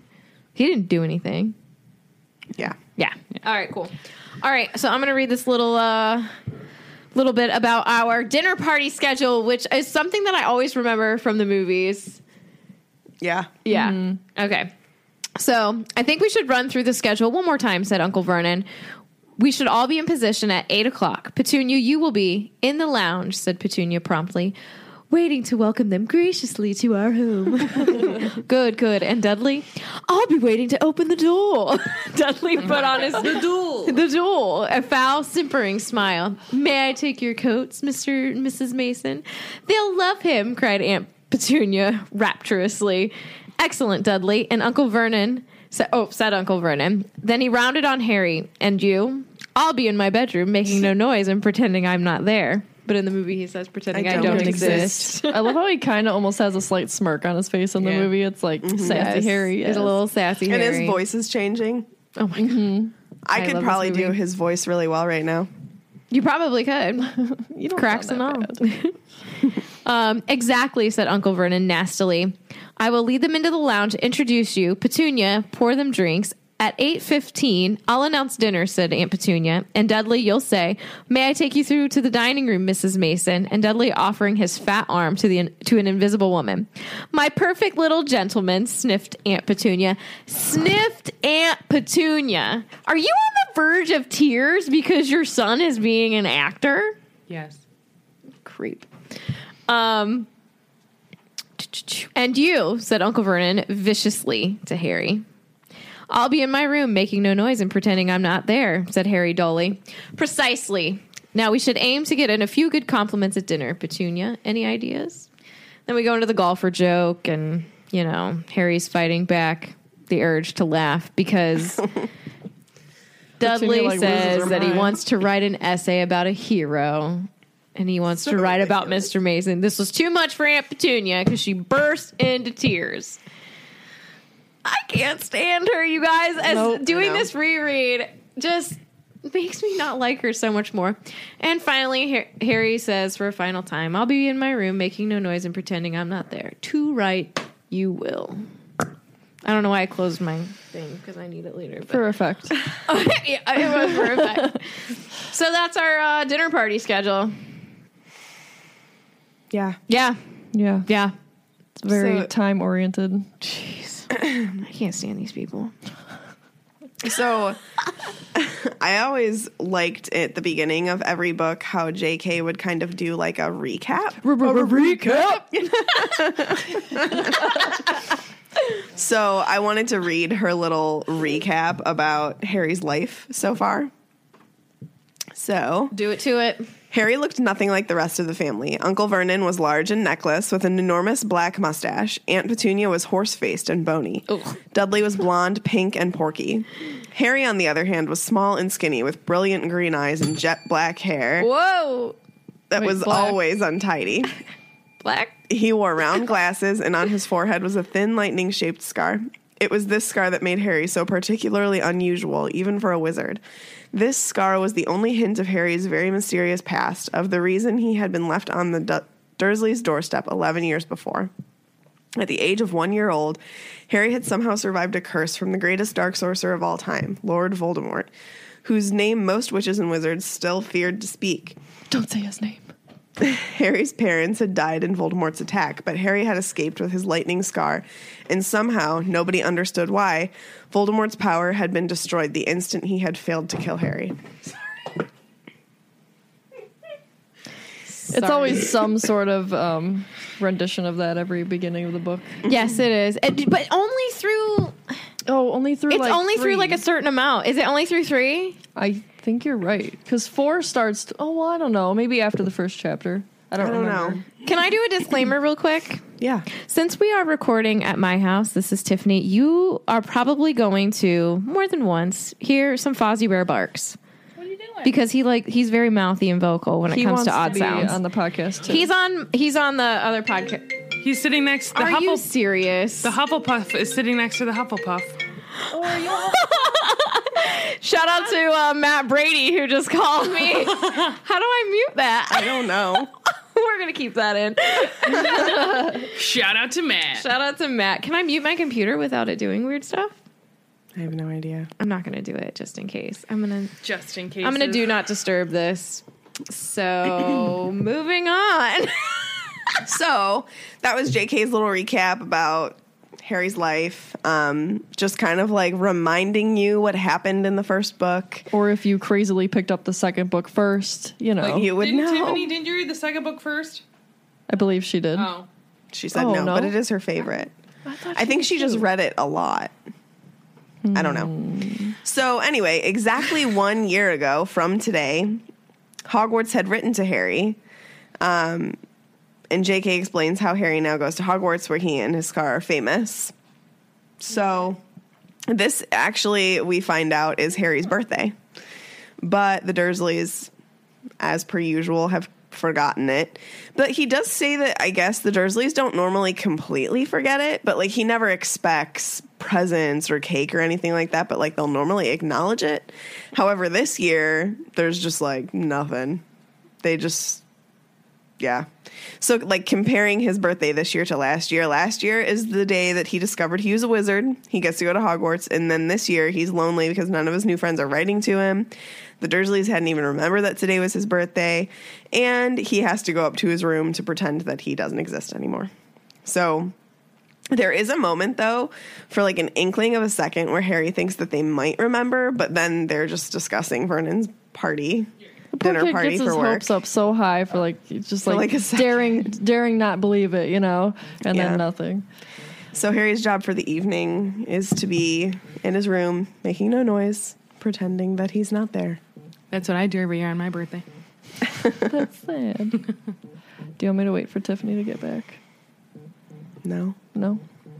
he didn't do anything. Yeah. Yeah. All right, cool. All right, so I'm going to read this little uh little bit about our dinner party schedule, which is something that I always remember from the movies. Yeah. Yeah. Okay. So, I think we should run through the schedule one more time, said Uncle Vernon. We should all be in position at eight o'clock. Petunia, you will be in the lounge, said Petunia promptly, waiting to welcome them graciously to our home. Good, good. And Dudley? I'll be waiting to open the door. Dudley put on his... the door. The door. A foul, simpering smile. May I take your coats, Mister and Missus Mason? They'll love him, cried Aunt Petunia rapturously. Excellent, Dudley. And Uncle Vernon... Sa- oh, said Uncle Vernon. Then he rounded on Harry. And you? I'll be in my bedroom making no noise and pretending I'm not there. But in the movie, he says, pretending I I don't, don't exist. I love how he kind of almost has a slight smirk on his face in the Yeah. movie. It's like sassy Yes. Harry. There's Yes. a little sassy And Harry. his voice is changing. Oh my God. I, I could love this probably do movie. his voice really well right now. You probably could. You don't Cracks and sound all. that bad. Um, exactly, said Uncle Vernon nastily. I will lead them into the lounge, introduce you. Petunia, pour them drinks. At eight fifteen, I'll announce dinner, said Aunt Petunia. And Dudley, you'll say, may I take you through to the dining room, Missus Mason? And Dudley offering his fat arm to the to an invisible woman. My perfect little gentleman, sniffed Aunt Petunia. Sniffed Aunt Petunia. Are you on the verge of tears because your son is being an actor? Yes. Creep. Um, and you, said Uncle Vernon viciously to Harry. I'll be in my room making no noise and pretending I'm not there, said Harry dully. Precisely. Now we should aim to get in a few good compliments at dinner. Petunia, any ideas? Then we go into the golfer joke and, you know, Harry's fighting back the urge to laugh because Dudley like, loses says her that he mind. wants to write an essay about a hero. And he wants So to write about ridiculous. Mister Mason. This was too much for Aunt Petunia because she burst into tears. I can't stand her, you guys. As Nope. doing I know. this reread just makes me not like her so much more. And finally, Har- Harry says for a final time, I'll be in my room making no noise and pretending I'm not there. Too right, you will. I don't know why I closed my thing because I need it later. But. For effect. Yeah, it was for effect. So that's our uh, dinner party schedule. Yeah. Yeah, Yeah. yeah. It's very So- time oriented. Jeez. I can't stand these people. So I always liked at the beginning of every book how J K would kind of do like a recap. Recap. So I wanted to read her little recap about Harry's life so far. So Do it to it. Harry looked nothing like the rest of the family. Uncle Vernon was large and necklace with an enormous black mustache. Aunt Petunia was horse-faced and bony. Ugh. Dudley was blonde, pink, and porky. Harry, on the other hand, was small and skinny with brilliant green eyes and jet black hair Whoa. that Wait, was black? always untidy. Black? He wore round glasses, and on his forehead was a thin, lightning-shaped scar. It was this scar that made Harry so particularly unusual, even for a wizard. This scar was the only hint of Harry's very mysterious past, of the reason he had been left on the Du- Dursleys' doorstep eleven years before. At the age of one year old, Harry had somehow survived a curse from the greatest dark sorcerer of all time, Lord Voldemort, whose name most witches and wizards still feared to speak. Don't say his name. Harry's parents had died in Voldemort's attack, but Harry had escaped with his lightning scar, and somehow, nobody understood why, Voldemort's power had been destroyed the instant he had failed to kill Harry. It's always some sort of um, rendition of that every beginning of the book. Yes, it is. It, but only through. Oh, only through It's like only three. through like a certain amount. Is it only through three? I think you're right. Because four starts. To, oh, well, I don't know. Maybe after the first chapter. I don't, I don't remember. know. Can I do a disclaimer real quick? Yeah. Since we are recording at my house, this is Tiffany, you are probably going to, more than once, hear some Fozzie Bear barks. What are you doing? Because he like he's very mouthy and vocal when it He comes wants to odd be sounds. on the podcast too. He's on he's on the other podcast. He's sitting next to the Are you Hufflepuff. serious? The Hufflepuff is sitting next to the Hufflepuff. Shout out to uh, Matt Brady who just called me. How do I mute that? I don't know. We're gonna keep that in. Shout out to Matt. Shout out to Matt. Can I mute my computer without it doing weird stuff? I have no idea. I'm not gonna do it just in case. I'm gonna Just in case. I'm gonna do not disturb this. So moving on. So that was J K's little recap about Harry's life. Um, just kind of like reminding you what happened in the first book. Or if you crazily picked up the second book first, you know. You would Didn't know. Tiffany, didn't you read the second book first? I believe she did. Oh. She said Oh, no, no? but it is her favorite. I, think she just read it a lot. I don't know. So anyway, exactly one year ago from today, Hogwarts had written to Harry. Um, and J K explains how Harry now goes to Hogwarts where he and his scar are famous. So this actually, we find out, is Harry's birthday. But the Dursleys, as per usual, have forgotten it. But he does say that, I guess, the Dursleys don't normally completely forget it, but like he never expects presents or cake or anything like that, but like they'll normally acknowledge it. However, this year, there's just like nothing. They just, yeah. So like comparing his birthday this year to last year, last year is the day that he discovered he was a wizard. He gets to go to Hogwarts. And then this year he's lonely because none of his new friends are writing to him. The Dursleys hadn't even remembered that today was his birthday. And he has to go up to his room to pretend that he doesn't exist anymore. So there is a moment, though, for like an inkling of a second where Harry thinks that they might remember, but then they're just discussing Vernon's party, dinner Kid party gets for his work. hopes up so high for like just For, like, like, a second. daring daring not believe it, you know, and Yeah. then nothing. So Harry's job for the evening is to be in his room, making no noise, pretending that he's not there. That's what I do every year on my birthday. That's sad. Do you want me to wait for Tiffany to get back? No. No.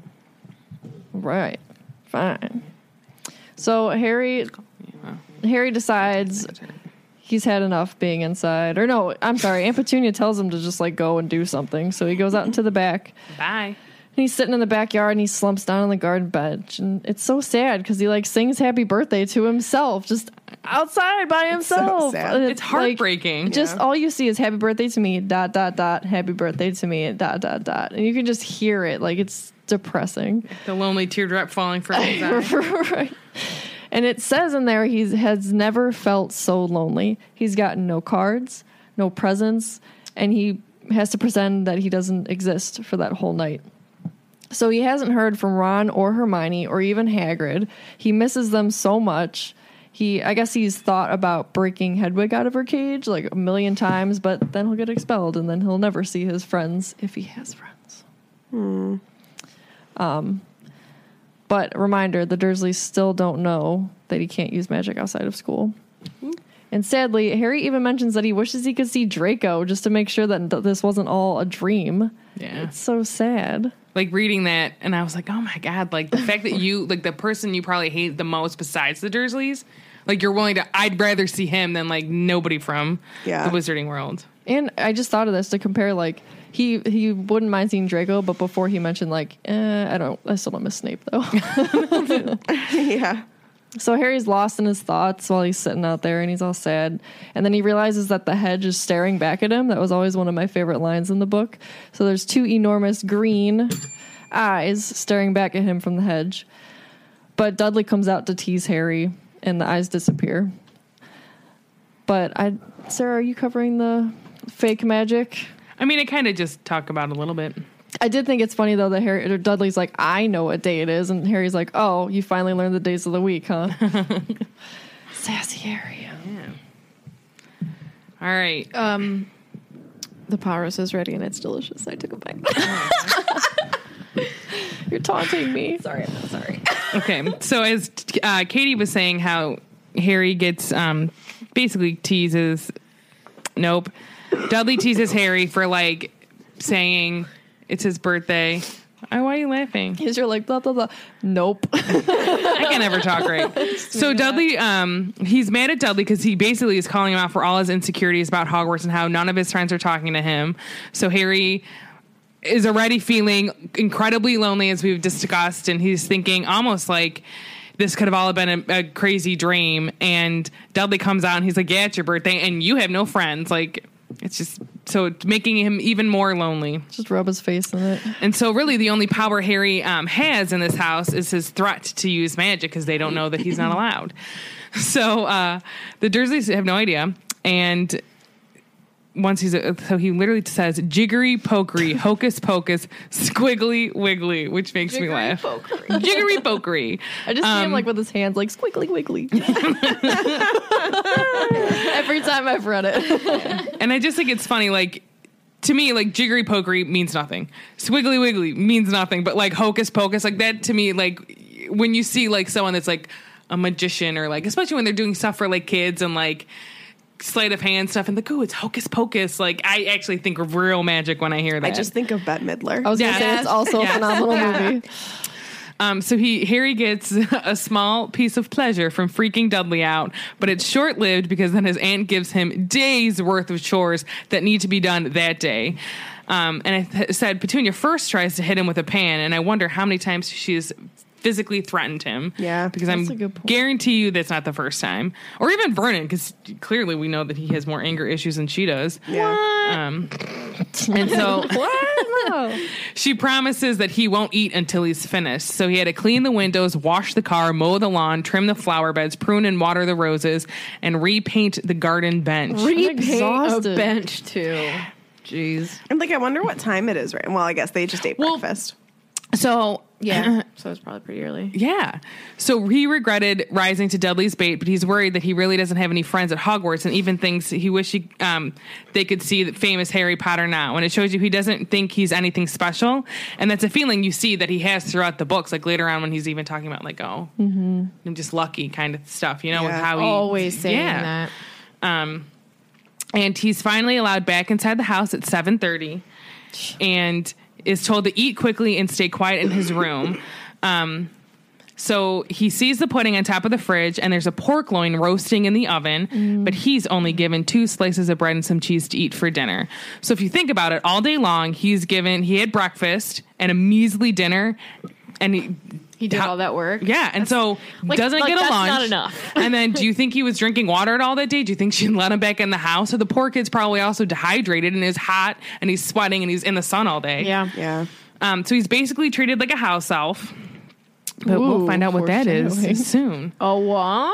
Right. Fine. So Harry Harry decides he's had enough being inside. Or no, I'm sorry. Aunt Petunia tells him to just like go and do something. So he goes out into the back. Bye. And he's sitting in the backyard and he slumps down on the garden bench. And it's so sad because he like sings happy birthday to himself just outside by himself. sad. And It's like, heartbreaking. just all you see is happy birthday to me, dot, dot, dot, happy birthday to me, dot, dot, dot. And you can just hear it. Like it's depressing. The lonely teardrop falling from his eye. Right. And it says in there he has never felt so lonely. He's gotten no cards, no presents, and he has to pretend that he doesn't exist for that whole night. So he hasn't heard from Ron or Hermione or even Hagrid. He misses them so much. He, I guess he's thought about breaking Hedwig out of her cage like a million times, but then he'll get expelled and then he'll never see his friends if he has friends. Hmm. Um, but reminder, the Dursleys still don't know that he can't use magic outside of school. Mm-hmm. And sadly, Harry even mentions that he wishes he could see Draco just to make sure that th- this wasn't all a dream. Yeah. It's so sad. Like reading that, and I was like, oh my God, like the fact that you, like the person you probably hate the most besides the Dursleys, like you're willing to, I'd rather see him than like nobody from Yeah. the Wizarding World. And I just thought of this to compare, like, he he wouldn't mind seeing Draco, but before he mentioned, like, eh, I don't, I still don't miss Snape, though. Yeah. So Harry's lost in his thoughts while he's sitting out there, and he's all sad. And then he realizes that the hedge is staring back at him. That was always one of my favorite lines in the book. So there's two enormous green eyes staring back at him from the hedge. But Dudley comes out to tease Harry, and the eyes disappear. But I, Sarah, are you covering the fake magic? I mean, I kind of just talk about it a little bit. I did think it's funny, though, that Harry, or Dudley's like, I know what day it is. And Harry's like, oh, you finally learned the days of the week, huh? Sassy Harry. Yeah. All right. Um, the Powers is ready and it's delicious. I took a bite. You're taunting me. Sorry, I'm not sorry. Okay. So as uh, Katie was saying, how Harry gets um, basically teases. Nope. Dudley teases Harry for like saying it's his birthday. Oh, why are you laughing? Because you're like, blah, blah, blah. Nope. I can never talk right. So Dudley, um, he's mad at Dudley because he basically is calling him out for all his insecurities about Hogwarts and how none of his friends are talking to him. So Harry is already feeling incredibly lonely, as we've discussed, and he's thinking almost like this could have all been a, a crazy dream. And Dudley comes out and he's like, yeah, it's your birthday and you have no friends. Like, it's just so it's making him even more lonely. Just rub his face in it. And so really the only power Harry um, has in this house is his threat to use magic because they don't know that he's not allowed. So uh, the Dursleys have no idea. And once he's a, so he literally says jiggery pokery, hocus pocus, squiggly wiggly, which makes Jiggery me laugh. pokery. Jiggery pokery. I just see him Um, like with his hands like squiggly wiggly. Every time I've read it. And I just think it's funny, like, to me, like, jiggery pokery means nothing. Squiggly wiggly means nothing. But, like, hocus pocus, like, that to me, like, when you see, like, someone that's, like, a magician or, like, especially when they're doing stuff for, like, kids and, like, sleight of hand stuff and, like, oh, it's hocus pocus. Like, I actually think of real magic when I hear that. I just think of Bette Midler. I was going to Yes. say it's also Yes. a phenomenal movie. Um, so he Harry gets a small piece of pleasure from freaking Dudley out, but it's short-lived because then his aunt gives him days worth of chores that need to be done that day. Um, and I th- said Petunia first tries to hit him with a pan, and I wonder how many times she's physically threatened him. Yeah, because that's I'm a good point. guarantee you that's not the first time, or even Vernon, because clearly we know that he has more anger issues than she does. Yeah. Um, and so What? No. she promises that he won't eat until he's finished. So he had to clean the windows, wash the car, mow the lawn, trim the flower beds, prune and water the roses, and repaint the garden bench. Repaint a exhausted. bench too. Jeez. And like, I wonder what time it is right. Well, I guess they just ate Well, breakfast. So Yeah. So it's probably pretty early. yeah. So he regretted rising to Dudley's bait, but he's worried that he really doesn't have any friends at Hogwarts, and even thinks he wish he um, they could see the famous Harry Potter now. And it shows you he doesn't think he's anything special, and that's a feeling you see that he has throughout the books. Like later on when he's even talking about like, oh, mm-hmm. I'm just lucky kind of stuff, you know, with Yeah. how he Always saying yeah. that. Um, and he's finally allowed back inside the house at seven thirty, and is told to eat quickly and stay quiet in his room. Um, so he sees the pudding on top of the fridge, and there's a pork loin roasting in the oven, mm. but he's only given two slices of bread and some cheese to eat for dinner. So if you think about it, all day long, he's given, he had breakfast and a measly dinner, and he... He did all that work. Yeah, and so like- doesn't like, get a that's lunch. not enough. And then, do you think he was drinking water at all that day? Do you think she let him back in the house? So the poor kid's probably also dehydrated and is hot and he's sweating and he's in the sun all day. Yeah. Yeah. Um. So he's basically treated like a house elf. But Ooh, we'll find out what that foreshadowing. is soon. Oh, what?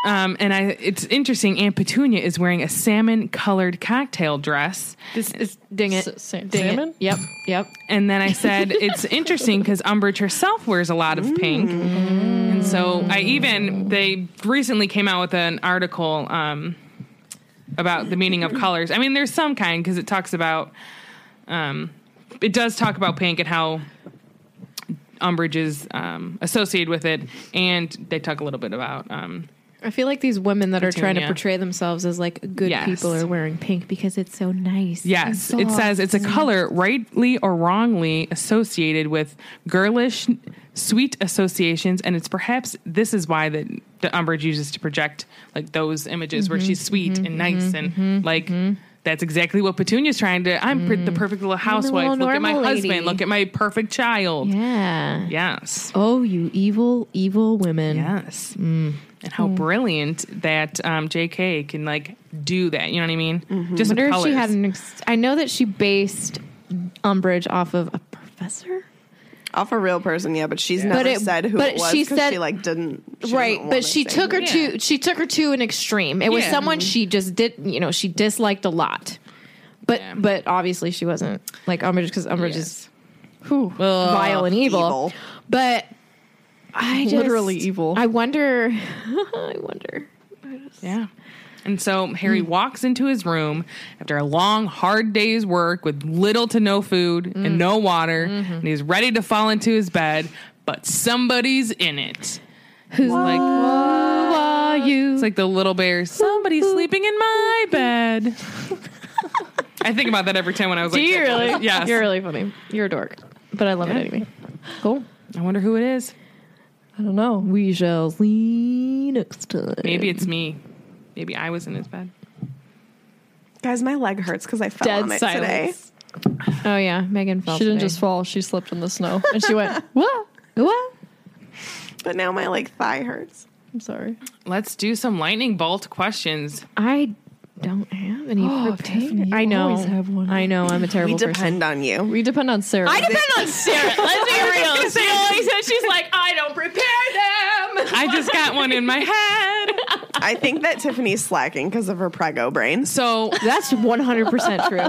Um, and I, it's interesting. Aunt Petunia is wearing a salmon-colored cocktail dress. This is ding it. S- sa- Ding salmon? it. Yep. Yep. And then I said, it's interesting because Umbridge herself wears a lot of pink. And so I even, they recently came out with an article um, about the meaning of colors. I mean, there's some kind because it talks about, um, it does talk about pink and how Umbridge is um, associated with it. And they talk a little bit about... Um, I feel like these women that are trying to Petunia. portray themselves as like good Yes. people are wearing pink because it's so nice. Yes, and it soft. says it's a color rightly or wrongly associated with girlish, sweet associations, and it's perhaps this is why the, the Umbridge uses to project like those images Mm-hmm, where she's sweet mm-hmm, and nice mm-hmm, and like mm-hmm. that's exactly what Petunia's trying to. I'm mm. the perfect little housewife. little Look at my normal husband. lady. Look at my perfect child. Yeah. Yes. Oh, you evil, evil women. Yes. Mm. And how brilliant that um, J K can like do that. You know what I mean? Mm-hmm. Just I wonder with if colors. she had an. Ex- I know that she based Umbridge off of a professor. Off a real person, yeah, but she's never But it- said who but it was she 'cause said- she like didn't. She Right, doesn't but wanna she say took her who. to she took her to an extreme. It was Yeah. someone she just did, you know, she disliked a lot. But Yeah. but obviously she wasn't like Umbridge because Umbridge Yes. is whew, vile and evil. evil. But I just, Literally evil. I wonder. I wonder. Yeah. And so Harry walks into his room after a long, hard day's work with little to no food and no water, and he's ready to fall into his bed, but somebody's in it. Who's like, Who are you? it's like the little bear, somebody's sleeping in my bed. I think about that every time when I was Do like, you really? Yes. You're really funny. You're a dork, but I love Yeah. it anyway. Cool. I wonder who it is. I don't know. We shall see next time. Maybe it's me. Maybe I was in his bed. Guys, my leg hurts because I fell Dead on it silence. today. Oh yeah, Megan fell. She didn't today. just fall. She slipped in the snow. And she went, what? What? But now my like thigh hurts. I'm sorry. Let's do some lightning bolt questions. I don't have any Oh, prepared. Tiffany, you I know. always have one. I know. I'm a We terrible person. depend on you. We depend on Sarah. I depend on Sarah. Let's be real. She always says she's like, I don't prepare them. I just got one in my head. I think that Tiffany's slacking because of her prego brain. So, That's one hundred percent true.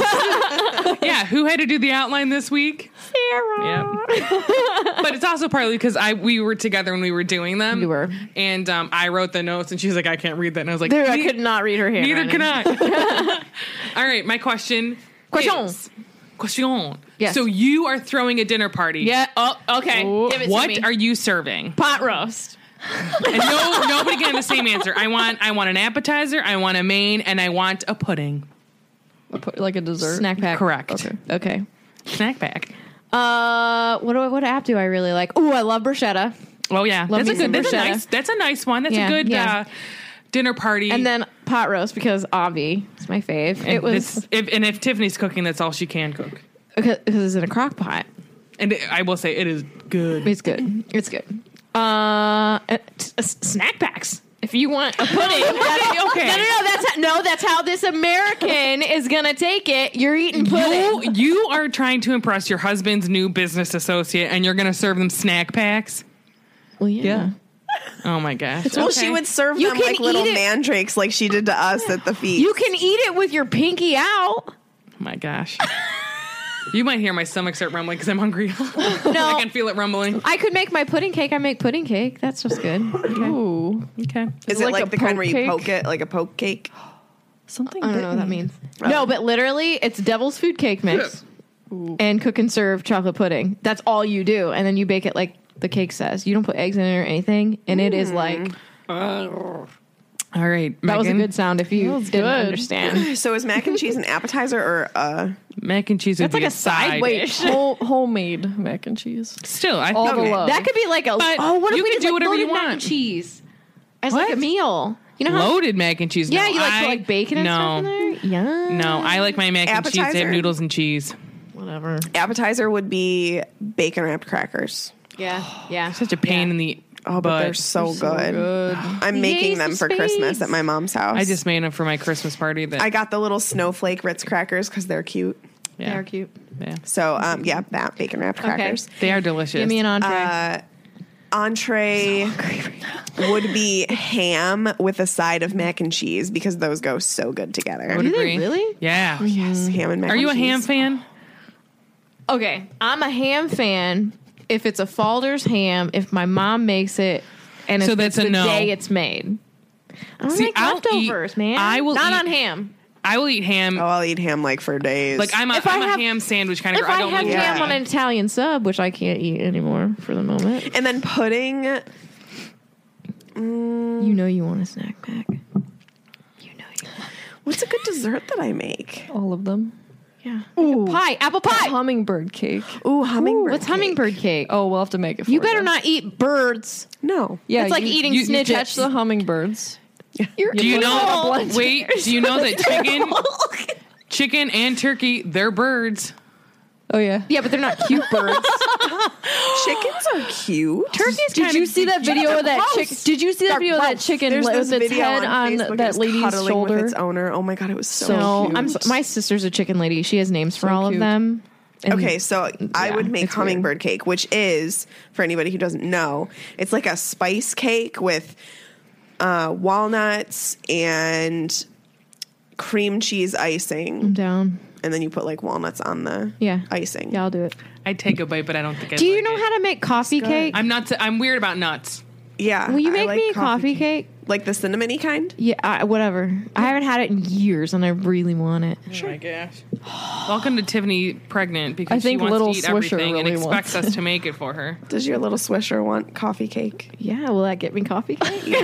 yeah, who had to do the outline this week? Sarah. Yep. But it's also partly because I we were together when we were doing them. You were. And um, I wrote the notes, and she's like, I can't read that. And I was like, There, I "Ne- could not read her handwriting. Neither can I. All right, my question. Question. is- Question. Yes. So you are throwing a dinner party. Yeah. Oh, okay. Give it to What me. are you serving? Pot roast. And no, nobody can have the same answer. I want, I want an appetizer, I want a main, and I want a pudding. A pu- like a dessert. Snack pack. Correct. Okay. Okay. Snack pack. Uh, what do I, what app do I really like? Oh, I love bruschetta. Oh yeah, Love that's a me some good. That's a bruschetta. nice. That's a nice one. That's Yeah, a good yeah. uh, dinner party. And then pot roast because Avi is my fave. And It was this- if, and if Tiffany's cooking, that's all she can cook. because it's in a crock pot. And it, I will say it is good. It's good. It's good. Uh, uh, t- s- snack packs. If you want a pudding, that's, okay. No, no, no. That's how, no. That's how this American is gonna take it. You're eating pudding. You, you are trying to impress your husband's new business associate, and you're going to serve them snack packs. Well, yeah. Yeah. Oh my gosh! Well, Okay. she would serve You them can like little eat it- mandrakes like she did to us at the feast. You can eat it with your pinky out. Oh my gosh! You might hear my stomach start rumbling because I'm hungry. No, I can feel it rumbling. I could make my pudding cake. I make pudding cake. That's just good. Okay. Ooh. Okay. Is it it like like, a the kind poke where you cake? poke it, like a poke cake? Something I don't know what that means. No, but literally, it's devil's food cake mix and cook and serve chocolate pudding. That's all you do, and then you bake it like the cake says. You don't put eggs in it or anything, and it is like All right, that was a Megan. good sound. If you was didn't good. understand, So is mac and cheese an appetizer or uh mac and cheese. Would that's be like a side Wait, dish. whole, homemade mac and cheese. Still, I All think the love. That could be like a But oh, what if you we can did do like whatever you loaded mac want. and cheese as like a What? meal? You know how loaded mac and cheese. yeah, no, you like I, put like bacon and no, stuff in there. Yeah, No, I like my mac and cheese to have Appetizer? noodles and cheese. whatever. appetizer would be bacon wrapped crackers. Yeah, yeah. Such a pain in the Oh, but butt. they're so So good. good. I'm making Yay, them some for Christmas spades. at my mom's house. I just made them for my Christmas party. That I got the little snowflake Ritz crackers because they're cute. yeah, They're cute. Yeah, So um, yeah, that bacon wrapped Okay. crackers. they are delicious. Give me an entree. Uh, entree would be ham with a side of mac and cheese because those go so good together. I would Do they agree. really? Yeah. Yes, ham and mac Are and you a cheese. ham fan? Okay, I'm a ham fan if it's a Falder's ham, if my mom makes it, and if So it's that's a the no. day it's made. I don't See, like I'll leftovers, eat- man. I will Not eat- on ham. I will eat ham. Oh, I'll eat ham like for days. Like I'm a, If I I'm a have- ham sandwich kind of If girl. I I don't have like ham Yeah. on an Italian sub, which I can't eat anymore for the moment, and then pudding. you know you want a snack pack. You know you want. What's a good dessert that I make? All of them. Yeah. Pie, apple pie. Hummingbird cake. Ooh, hummingbird. What's cake. hummingbird cake? Oh, we'll have to make it for You better not eat birds. No. Yeah, It's like you- eating you, you snitches. catch the hummingbirds. You're Do you put it in a know? blender. Wait. Do you know that chicken, chicken and turkey, they're birds. Oh yeah. Yeah, but they're not cute birds. Chickens are cute. Turkey's Did kinda- you see that video of that gross. chicken? Did you see that They're video of that gross. chicken There's with this its video head on, on Facebook. It that was lady's cuddling shoulder? with its owner. Oh my god, it was so, No, cute. I'm s- my sister's a chicken lady. She has names for So all cute. of them. And Okay, so I yeah, would make it's hummingbird cake, which is, for anybody who doesn't know, it's like a spice cake with uh, walnuts and cream cheese I'm icing, down. and then you put like walnuts on the Yeah. icing. Yeah, I'll do it. I'd take a bite, but I don't think I. Do you know how to make coffee cake? I'm not. I'm weird about nuts. Yeah. Will you I make like me a coffee cake? Like the cinnamony kind? Yeah, I, whatever. I haven't had it in years, and I really want it. Oh my gosh. Welcome to Tiffany pregnant because I think she wants little to eat Swisher everything and really expects wants us to make it for her. Does your little swisher want coffee cake? Yeah, will that get me coffee cake?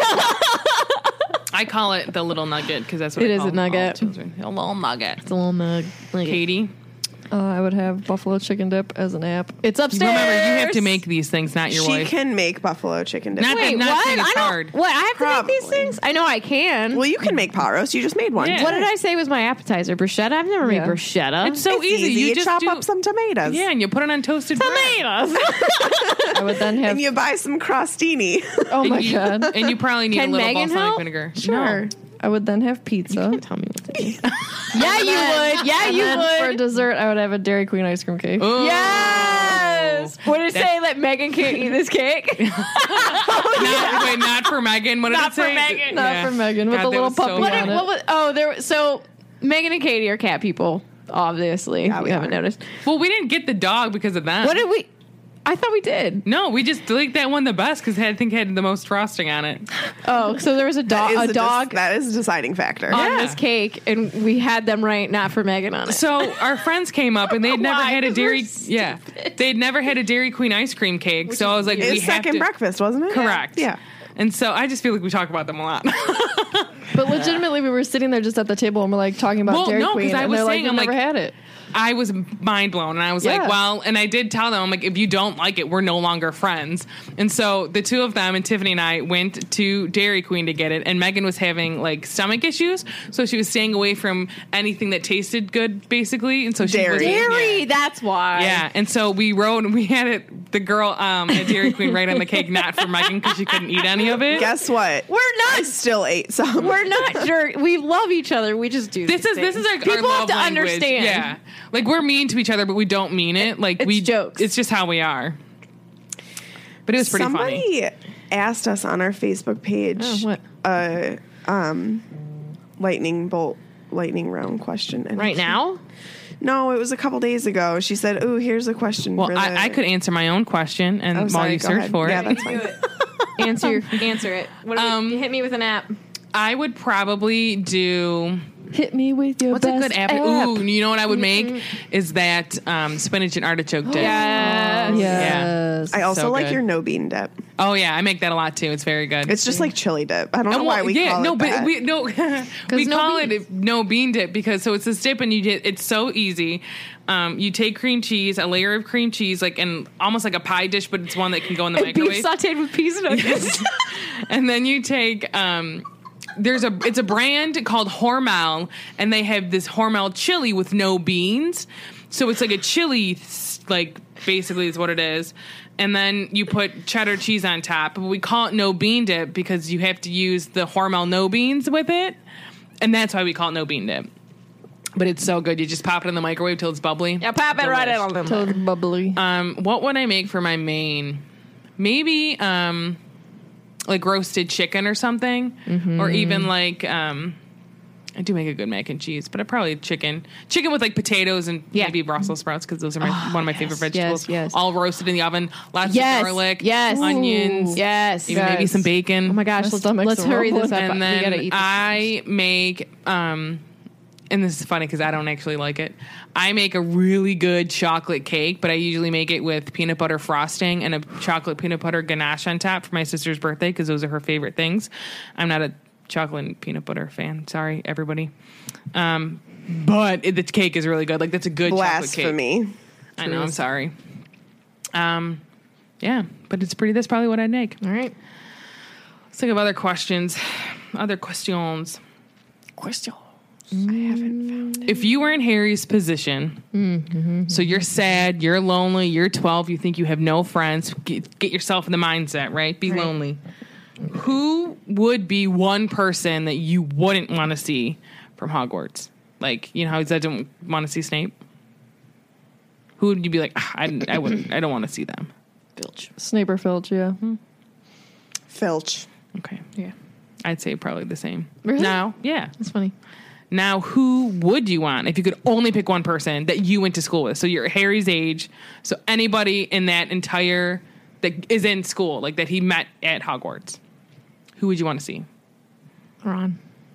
I call it the little nugget because that's what It I is a call all nugget. children. A little nugget. It's a little mug. Katie, Uh, I would have buffalo chicken dip as an app. It's upstairs. remember you have to make these things, not your She wife. can make buffalo chicken dip. Not Wait, not what? saying it's I don't. hard. What? I have to make these Probably. things. I know I can. Well, you can make pot roast. You just made one. Yeah. What did I say was my appetizer? Bruschetta? I've never Yeah. made bruschetta. It's so It's easy. easy. You, You just chop do, up some tomatoes. Yeah, and you put it on toasted bread. tomatoes. I would then have. And you buy some crostini. oh my and you, god. And you probably need Can a little Megan balsamic help? vinegar. Sure. No. I would then have pizza. Tell me what to do. yeah, you would. Yeah, And you then would. for dessert, I would have a Dairy Queen ice cream cake. Ooh. Yes. What did it That's- say that Megan can't eat this cake? Not, wait, not for Megan. What did Not it say? for Megan. Not Yeah. for Megan with God, the that little was so puppy What, on funny. it. what was? Oh, there. So Megan and Katie are cat people. Obviously, Yeah, we you haven't are. noticed. Well, we didn't get the dog because of that. What did we? I thought we did. No, we just liked that one the best because I think it had the most frosting on it. Oh, so there was a That dog. is A the dog des- that is a deciding factor. on Yeah. this cake, and we had them right, not for Megan on it. So our friends came up and they'd never Why? had a 'Cause we're Dairy. Yeah, they'd never had a Dairy Queen ice cream cake. So I was like, we It's have second to. breakfast, wasn't it? Correct. Yeah. And so I just feel like we talk about them a lot. But legitimately, we were sitting there just at the table and we're like talking about Well, Dairy no, 'cause Queen, I and was they're saying, like, I'm "We've never like- had it." I was mind blown, and I was Yeah. like, "Well," and I did tell them, "I'm like, if you don't like it, we're no longer friends." And so the two of them and Tiffany and I went to Dairy Queen to get it, and Megan was having like stomach issues, so she was staying away from anything that tasted good, basically. And so she Dairy. was Dairy, Yeah. that's why. Yeah, and so we rode, and we had it. The girl um, at Dairy Queen right on the cake, not for Megan because she couldn't eat any of it. Guess what? We're I not. still ate some. We're not jerk. We love each other. We just do. This these is this things. is our, people our have love to language. understand. Yeah, like we're mean to each other, but we don't mean it. Like It's we jokes. It's just how we are. But it was pretty Somebody funny. asked us on our Facebook page Oh, what? a um, lightning bolt, lightning round question. And Right now, No, it was a couple days ago. She said, "Ooh, here's a question." Well, for the- I, I could answer my own question, and Oh, while sorry, you go search ahead. for Yeah, it, that's fine. answer answer it. What do we- Um, hit me with an app. I would probably do. Hit me with your What's a best good app? Ooh, you know what I would make is that um, spinach and artichoke dip. Yes. Yes. I also So like good. your no bean dip. Oh yeah, I make that a lot too. It's very good. It's just like chili dip. I don't know And why well, we yeah, call no, it but that. we no, we no call beans. it no bean dip because so it's this dip and you get it's so easy. Um, you take cream cheese, a layer of cream cheese, like and almost like a pie dish, but it's one that can go in the And beef microwave. sautéed with peas and onions. And then you take um there's a it's a brand called Hormel, and they have this Hormel chili with no beans. So it's like a chili, like basically is what it is. And then you put cheddar cheese on top. But we call it no bean dip because you have to use the Hormel no beans with it, and that's why we call it no bean dip. But it's so good. You just pop it in the microwave till it's bubbly. yeah, pop it right in on them. So bubbly. Um, what would I make for my main? maybe um, like roasted chicken or something, mm-hmm. or even like um, I do make a good mac and cheese, but I probably chicken, chicken with like potatoes and yeah. maybe Brussels sprouts because those are my, oh, one of my yes, favorite vegetables. Yes, yes. All roasted in the oven, lots yes, of garlic, yes, onions, Ooh, yes, even yes. maybe some bacon. Oh my gosh, let's, let's hurry this up. And we then gotta eat this. I make, um, and this is funny because I don't actually like it. I make a really good chocolate cake, but I usually make it with peanut butter frosting and a chocolate peanut butter ganache on top for my sister's birthday because those are her favorite things. I'm not a chocolate and peanut butter fan. Sorry, everybody. Um, but it, the cake is really good. Like that's a good Blasphemy. chocolate cake. I know. I'm sorry. Um, yeah, but it's pretty. That's probably what I'd make. All right. Let's think of other questions. Other questions. Question. I haven't found it. If you were in Harry's position, mm-hmm. so you're sad, you're lonely, you're twelve, you think you have no friends, get, get yourself in the mindset, right? Be right. lonely. Who would be one person that you wouldn't want to see from Hogwarts? Like, you know how he said didn't want to see Snape? Who would you be like, ah, I, I wouldn't, I don't want to see them? Filch. Snape or Filch, yeah. Hmm. Filch. Okay, yeah. I'd say probably the same. Really? Now, yeah. That's funny. Now, who would you want if you could only pick one person that you went to school with? So you're Harry's age. So anybody in that entire, that is in school, like that he met at Hogwarts. Who would you want to see? Ron.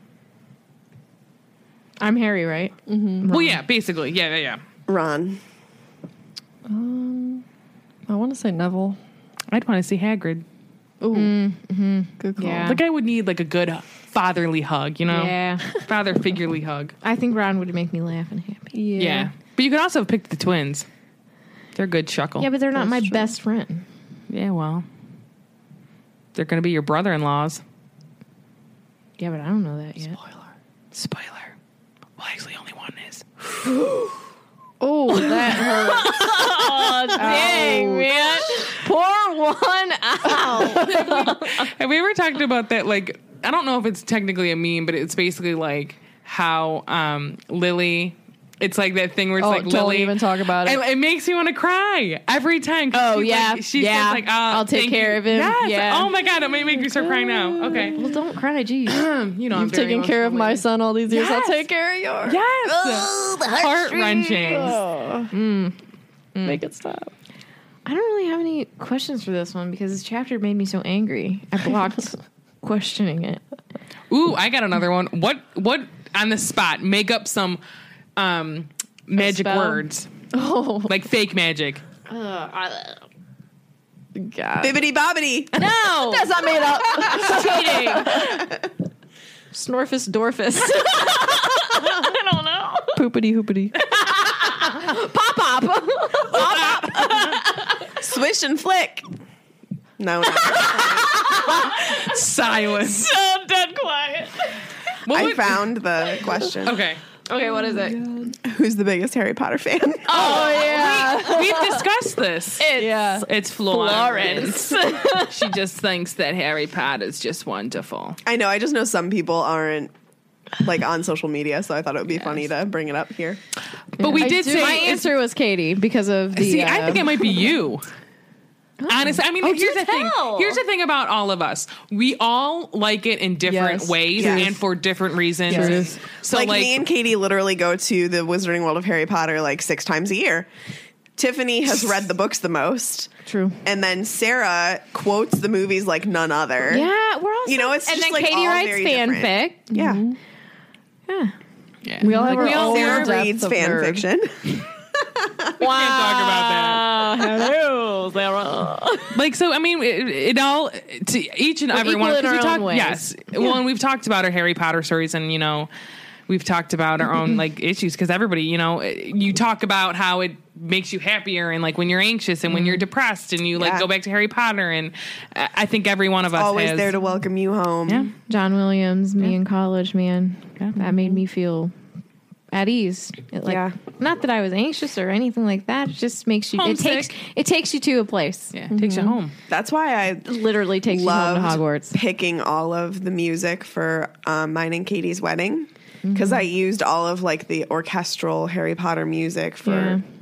I'm Harry, right? Mm-hmm. Well, yeah, basically. Yeah, yeah, yeah. Ron. Um, I want to say Neville. I'd want to see Hagrid. Ooh. Mm-hmm. Good call. Yeah. Like I would need like a good fatherly hug, you know? Yeah. Father figurely hug. I think Ron would make me laugh and happy. Yeah. Yeah. But you could also have picked the twins. They're a good chuckle. Yeah, but they're not That's my true. best friend. Yeah, well. They're going to be your brother-in-laws. Yeah, but I don't know that yet. Spoiler. Spoiler. Well, actually, only one is. Oh, that hurts. Oh, dang, man. Pour one out. Have we ever talked about that? Like, I don't know if it's technically a meme, but it's basically like how um, Lily. It's like that thing where it's Oh, like don't Lily. even talk about it. And it makes me want to cry every time. 'cause Oh, she's yeah. like, she Yeah. says like, oh, I'll take thank care you. of him. Yes. Yeah. Oh my god, it might make me start crying now. Okay. Well, don't cry, geez. you know, I'm You've very taken care of emotional my lately. son all these years. Yes. I'll take care of yours. Yes. Oh, the Heart wrenching. Oh. Mm. Make it stop. I don't really have any questions for this one because this chapter made me so angry. I blocked questioning it. Ooh, I got another one. What? What on the spot? Make up some um, magic spell? words, Oh, like fake magic. Uh, I, God. Bibbity bobbity. no, That's not made up. cheating. Snorfus Dorfus. I don't know. Poopity hoopity. Pop up. Swish and flick. No, no. Silence. So dead quiet. What I would- found the question. Okay. Okay, what is it? Who's the biggest Harry Potter fan? Oh yeah, we, we've discussed this. It's Yeah. It's Florence. She just thinks that Harry Potter is just wonderful. I know. I just know some people aren't like on social media, so I thought it would be funny to bring it up here. But we I did do- say My it's- answer was Katie because of the. See, I think um, it might be you. Honestly, I mean, Oh, here's do the thing. tell. Here's the thing about all of us. We all like it in different Yes. ways Yes. and for different reasons. Yes. So, like, like, me and Katie literally go to the Wizarding World of Harry Potter like six times a year. Tiffany has read the books the most. True. And then Sarah quotes the movies like none other. Yeah, we're all. You know, it's and just, then like, Katie all writes very different. fanfic. Yeah. Yeah. yeah. We all have Like, our we all- own Sarah depth reads of fan nerd. fiction. We can't talk about that. Hello, Sarah. Like, so, I mean, it, it all, to each and We're every one. equal in 'cause we our talk- own ways. Yes. Well, and we've talked about our Harry Potter stories and, you know, we've talked about our own, like, issues because everybody, you know, you talk about how it makes you happier and, like, when you're anxious and when you're depressed and you, like, Yeah. go back to Harry Potter. And I I think every one of us Always has. there to welcome you home. Yeah. John Williams, me in college, man. Yeah. That made me feel at ease. It, like, Yeah. not that I was anxious or anything like that. It just makes you. Homesick. It takes. It takes you to a place. Yeah, it takes you home. That's why I It literally takes loved you home to Hogwarts. picking all of the music for um, mine and Katie's wedding because I used all of like the orchestral Harry Potter music for Yeah.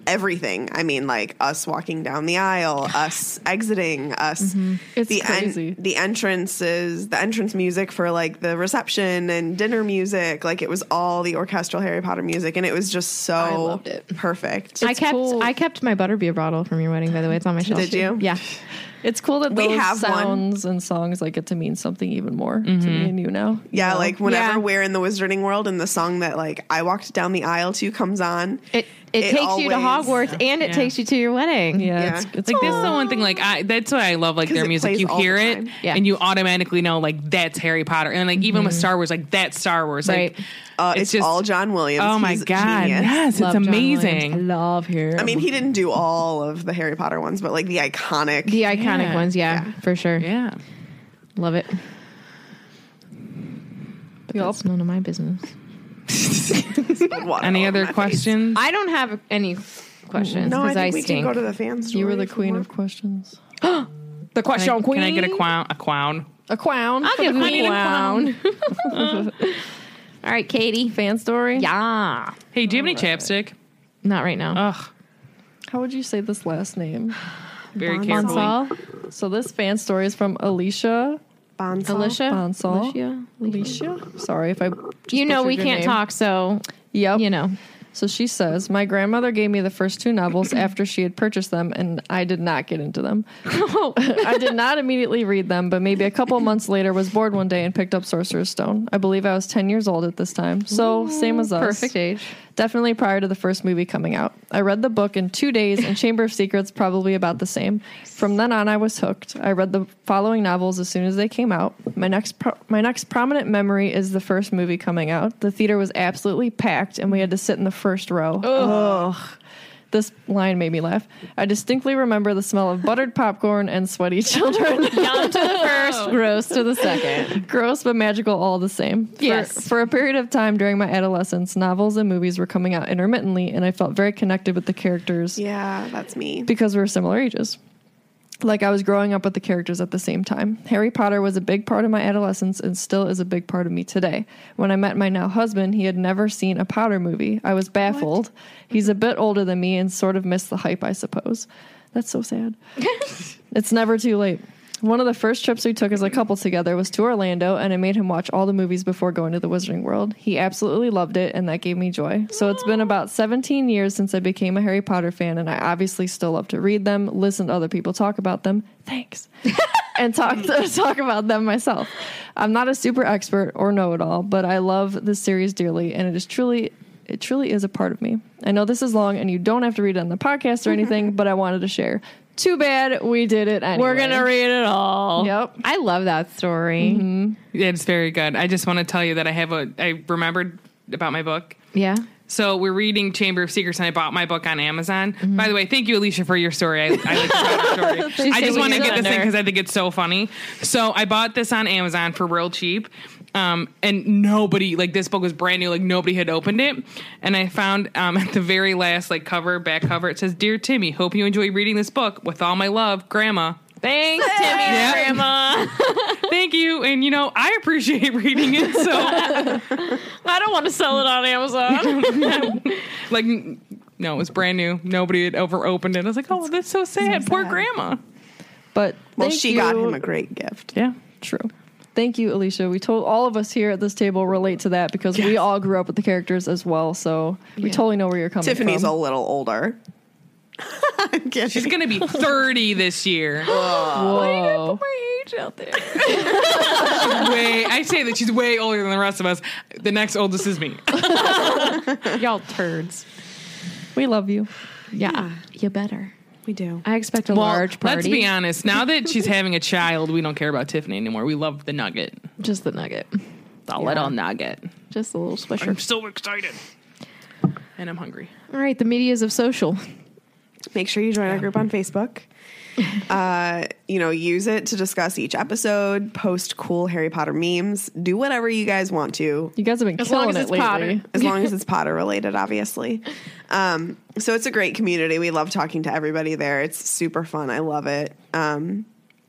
everything. I mean, like us walking down the aisle, us exiting, us Mm-hmm. It's the crazy. En- the entrances, the entrance music for like the reception and dinner music. Like it was all the orchestral Harry Potter music, and it was just so I loved it. perfect. I kept cool. I kept my butterbeer bottle from your wedding, by the way. It's on my shelf. Did you? Yeah. It's cool that We those have one. sounds and songs like get to mean something even more to me and you now. Yeah, You know? like whenever Yeah. we're in the Wizarding World and the song that like I walked down the aisle to comes on, It it, It takes you to always- Hogwarts and it Yeah. takes you to your wedding. yeah, Yeah. it's, it's Like cool. this is the one thing. Like I, that's why I love like 'Cause their it music. plays You all the hear it, time. Yeah. and you automatically know like that's Harry Potter. And like even with Star Wars, like that's Star Wars. Like Right. uh, it's it's, just- all John Williams. oh my He's a god, genius. yes, Love it's John Williams. amazing. I love him. I mean, he didn't do all of the Harry Potter ones, but like the iconic. the iconic Yeah. ones, yeah, Yeah. for sure. Yeah. Love it. But Yup. that's none of my business. water Any all over other my face. questions? I don't have any questions No, I because think I, we stink. can go to the fan story. You were the for queen more. of questions. the Can question I, queen. can I get a clown? A clown? A clown. I'll for give the you queen. a clown. All right, Katie. Fan story. Yeah. Hey, do you have any chapstick? Not right now. Ugh, How would you say this last name? very carefully. Bonsall. So this fan story is from Alicia. Bonsall. Alicia. Bonsall. Alicia. Alicia. Sorry if I. Just You know butchered we your can't name. talk, so Yep. you know. So she says, my grandmother gave me the first two novels after she had purchased them, and I did not get into them. I did not immediately read them, but maybe a couple months later was bored one day and picked up Sorcerer's Stone. I believe I was ten years old at this time. So same as us. Perfect age. Definitely prior to the first movie coming out. I read the book in two days, and Chamber of Secrets probably about the same. From then on, I was hooked. I read the following novels as soon as they came out. My next pro- my next prominent memory is the first movie coming out. The theater was absolutely packed, and we had to sit in the first row. Ugh. This line made me laugh. I distinctly remember the smell of buttered popcorn and sweaty children. Down to the first, gross to the second. Gross but magical all the same. For, Yes. For a period of time during my adolescence, novels and movies were coming out intermittently, and I felt very connected with the characters Yeah, that's me. because we were similar ages. Like I was growing up with the characters at the same time. Harry Potter was a big part of my adolescence and still is a big part of me today. When I met my now husband, he had never seen a Potter movie. I was baffled. He's a bit older than me and sort of missed the hype, I suppose. That's so sad. It's never too late. One of the first trips we took as a couple together was to Orlando, and I made him watch all the movies before going to the Wizarding World. He absolutely loved it, and that gave me joy. So it's been about seventeen years since I became a Harry Potter fan, and I obviously still love to read them, listen to other people talk about them. Thanks. And talk talk about them myself. I'm not a super expert or know-it-all, but I love this series dearly, and it is truly it truly is a part of me. I know this is long, and you don't have to read it on the podcast or anything, but I wanted to share. Too bad we did it anyway. We're gonna read it all. Yep. I love that story. It's very good. I just want to tell you that I have a. I remembered about my book. Yeah. So we're reading Chamber of Secrets, and I bought my book on Amazon. Mm-hmm. By the way, thank you, Alicia, for your story. I, I like the story. I just taking want to it get this in under. because I think it's so funny. So I bought this on Amazon for real cheap. Um, and nobody, like, this book was brand new, like, nobody had opened it. And I found um, at the very last, like, cover, back cover, it says, "Dear Timmy, hope you enjoy reading this book. With all my love, Grandma." Thanks, Timmy, Yeah. Grandma. Thank you. And, you know, I appreciate reading it. So, I don't want to sell it on Amazon. like, n- no, it was brand new. Nobody had over opened it. I was like, oh, that's so sad. Poor Grandma. But Well, thank she you. got him a great gift. Yeah. True. Thank you, Alicia. We told all of us here at this table relate to that because we all grew up with the characters as well. So we totally know where you're coming Tiffany's from. a little older. I'm kidding. She's going to be thirty this year. Whoa. My age out there. way, I say that she's way older than the rest of us. The next oldest is me. Y'all turds. We love you. Yeah. You better. We do. I expect a Well, large party. let's be honest. Now that she's having a child, we don't care about Tiffany anymore. We love the nugget. Just the nugget. The little nugget. Just a little swisher. I'm so excited. And I'm hungry. All right, the medias of social. Make sure you join our group on Facebook. Uh, you know, use it to discuss each episode, post cool Harry Potter memes, do whatever you guys want to, You guys have been As long killing as it it's lately. Potter. as long as it's Potter related, obviously. Um, so it's a great community. We love talking to everybody there. It's super fun. I love it. Um,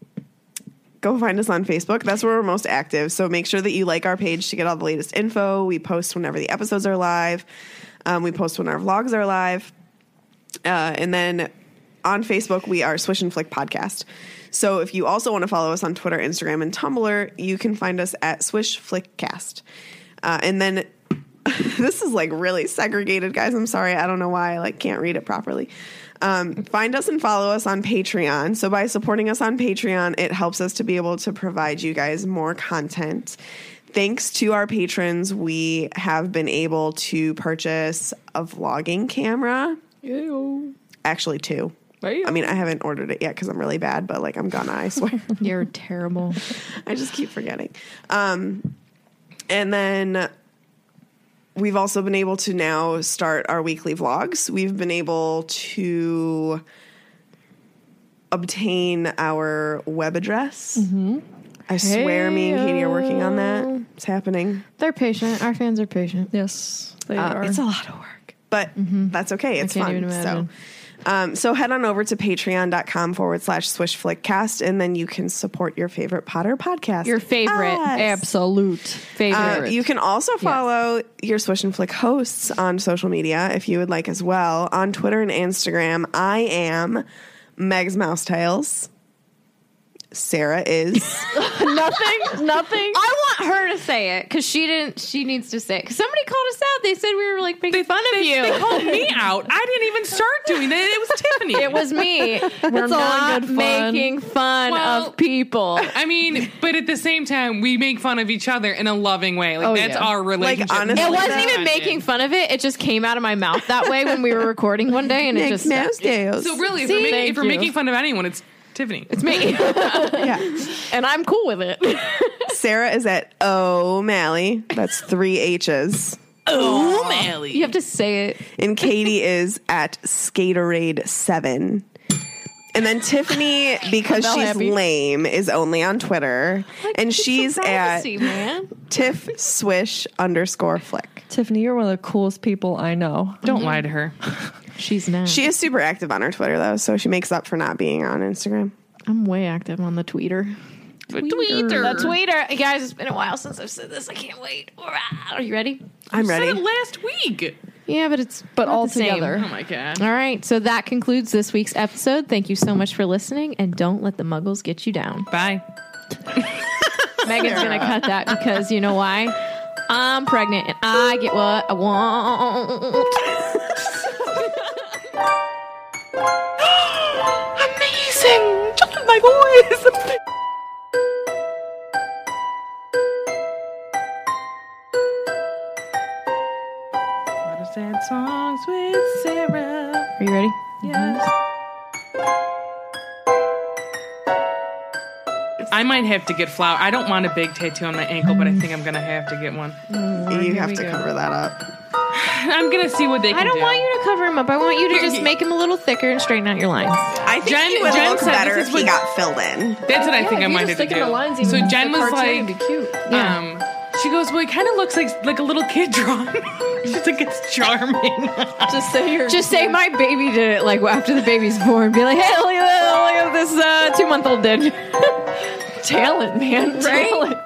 go find us on Facebook. That's where we're most active. So make sure that you like our page to get all the latest info. We post whenever the episodes are live. Um, we post when our vlogs are live. Uh, and then on Facebook, we are Swish and Flick Podcast. So if you also want to follow us on Twitter, Instagram, and Tumblr, you can find us at Swish Flick Cast. Uh, and then this is like really segregated, guys. I'm sorry. I don't know why I like can't read it properly. Um, find us and follow us on Patreon. So by supporting us on Patreon, it helps us to be able to provide you guys more content. Thanks to our patrons, we have been able to purchase a vlogging camera. Ew. Actually, two. I mean, I haven't ordered it yet because I'm really bad, but like I'm gonna, I swear. You're terrible. I just keep forgetting. Um, and then we've also been able to now start our weekly vlogs. We've been able to obtain our web address. Mm-hmm. I swear me and Katie are working on that. It's happening. They're patient. Our fans are patient. Yes, they Uh, are. it's a lot of work, but mm-hmm. that's okay. It's I can't fun. even imagine. So. Um, so head on over to patreon.com forward slash Swish Flick Cast, and then you can support your favorite Potter podcast. Your favorite. Yes. Absolute favorite. Uh, you can also follow yes. your Swish and Flick hosts on social media if you would like as well. On Twitter and Instagram, I am Meg's Mouse Tails. Sarah is nothing, nothing. I want her to say it because she didn't. She needs to say it because somebody called us out. They said we were like making They, fun they, of you. They called me out. I didn't even start doing it. It was Tiffany. It was me. We're It's all not good fun. making fun Well, of people. I mean, but at the same time, we make fun of each other in a loving way. Like Oh, that's yeah. our relationship. Like, honestly, It Like wasn't that. even making fun of it. It just came out of my mouth that way when we were recording one day, and it Meg's just Mouse Tails. So really, if See? we're, making, Thank if we're you. making fun of anyone, it's Tiffany. it's me, yeah. and I'm cool with it. Sarah is at O'Malley. That's three H's. O'Malley. You have to say it. And Katie is at Skaterade seven. And then Tiffany, because I'm she's happy. lame, is only on Twitter. and Keep some she's at privacy, man. Tiff Swish underscore Flick. Tiffany, you're one of the coolest people I know. Don't lie to her. She's not. She is super active on her Twitter, though, so she makes up for not being on Instagram. I'm way active on the tweeter. Tweeter. The tweeter. Guys, it's been a while since I've said this. I can't wait. Are you ready? I'm Said ready. it last week. Yeah, but it's But not all the same. together. Oh my god. All right, so that concludes this week's episode. Thank you so much for listening, and don't let the muggles get you down. Bye. Megan's going to cut that because you know why? I'm pregnant, and I get what I want. Amazing. Just like my voice. What are sad songs with Sarah? Are you ready? Yes. I might have to get flour. I don't want a big tattoo on my ankle, but I think I'm gonna have to get one. You have to cover that up. I'm gonna see what they can I don't do. want you to cover him up. I want you to just make him a little thicker and straighten out your lines. I think Jen- he would Jen look said better this if is he what- got filled in. That's what I Yeah, think I if you might just have to stick in do. the lines, So even Jen the was cartoon like, would be cute. Yeah. um, she goes, well, it kind of looks like like a little kid drawing. She's like, it's charming. Just say your Just say my baby did it, like after the baby's born. Be like, hey, look at, look at this uh, two month old did. talent, man. Right? Talent.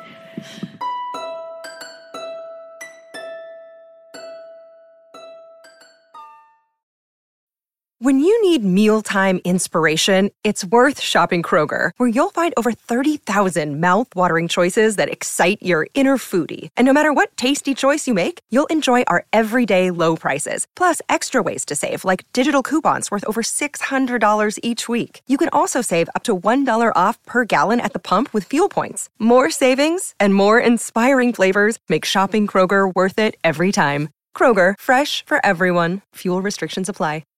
When you need mealtime inspiration, it's worth shopping Kroger, where you'll find over thirty thousand mouth-watering choices that excite your inner foodie. And no matter what tasty choice you make, you'll enjoy our everyday low prices, plus extra ways to save, like digital coupons worth over six hundred dollars each week. You can also save up to one dollar off per gallon at the pump with fuel points. More savings and more inspiring flavors make shopping Kroger worth it every time. Kroger, fresh for everyone. Fuel restrictions apply.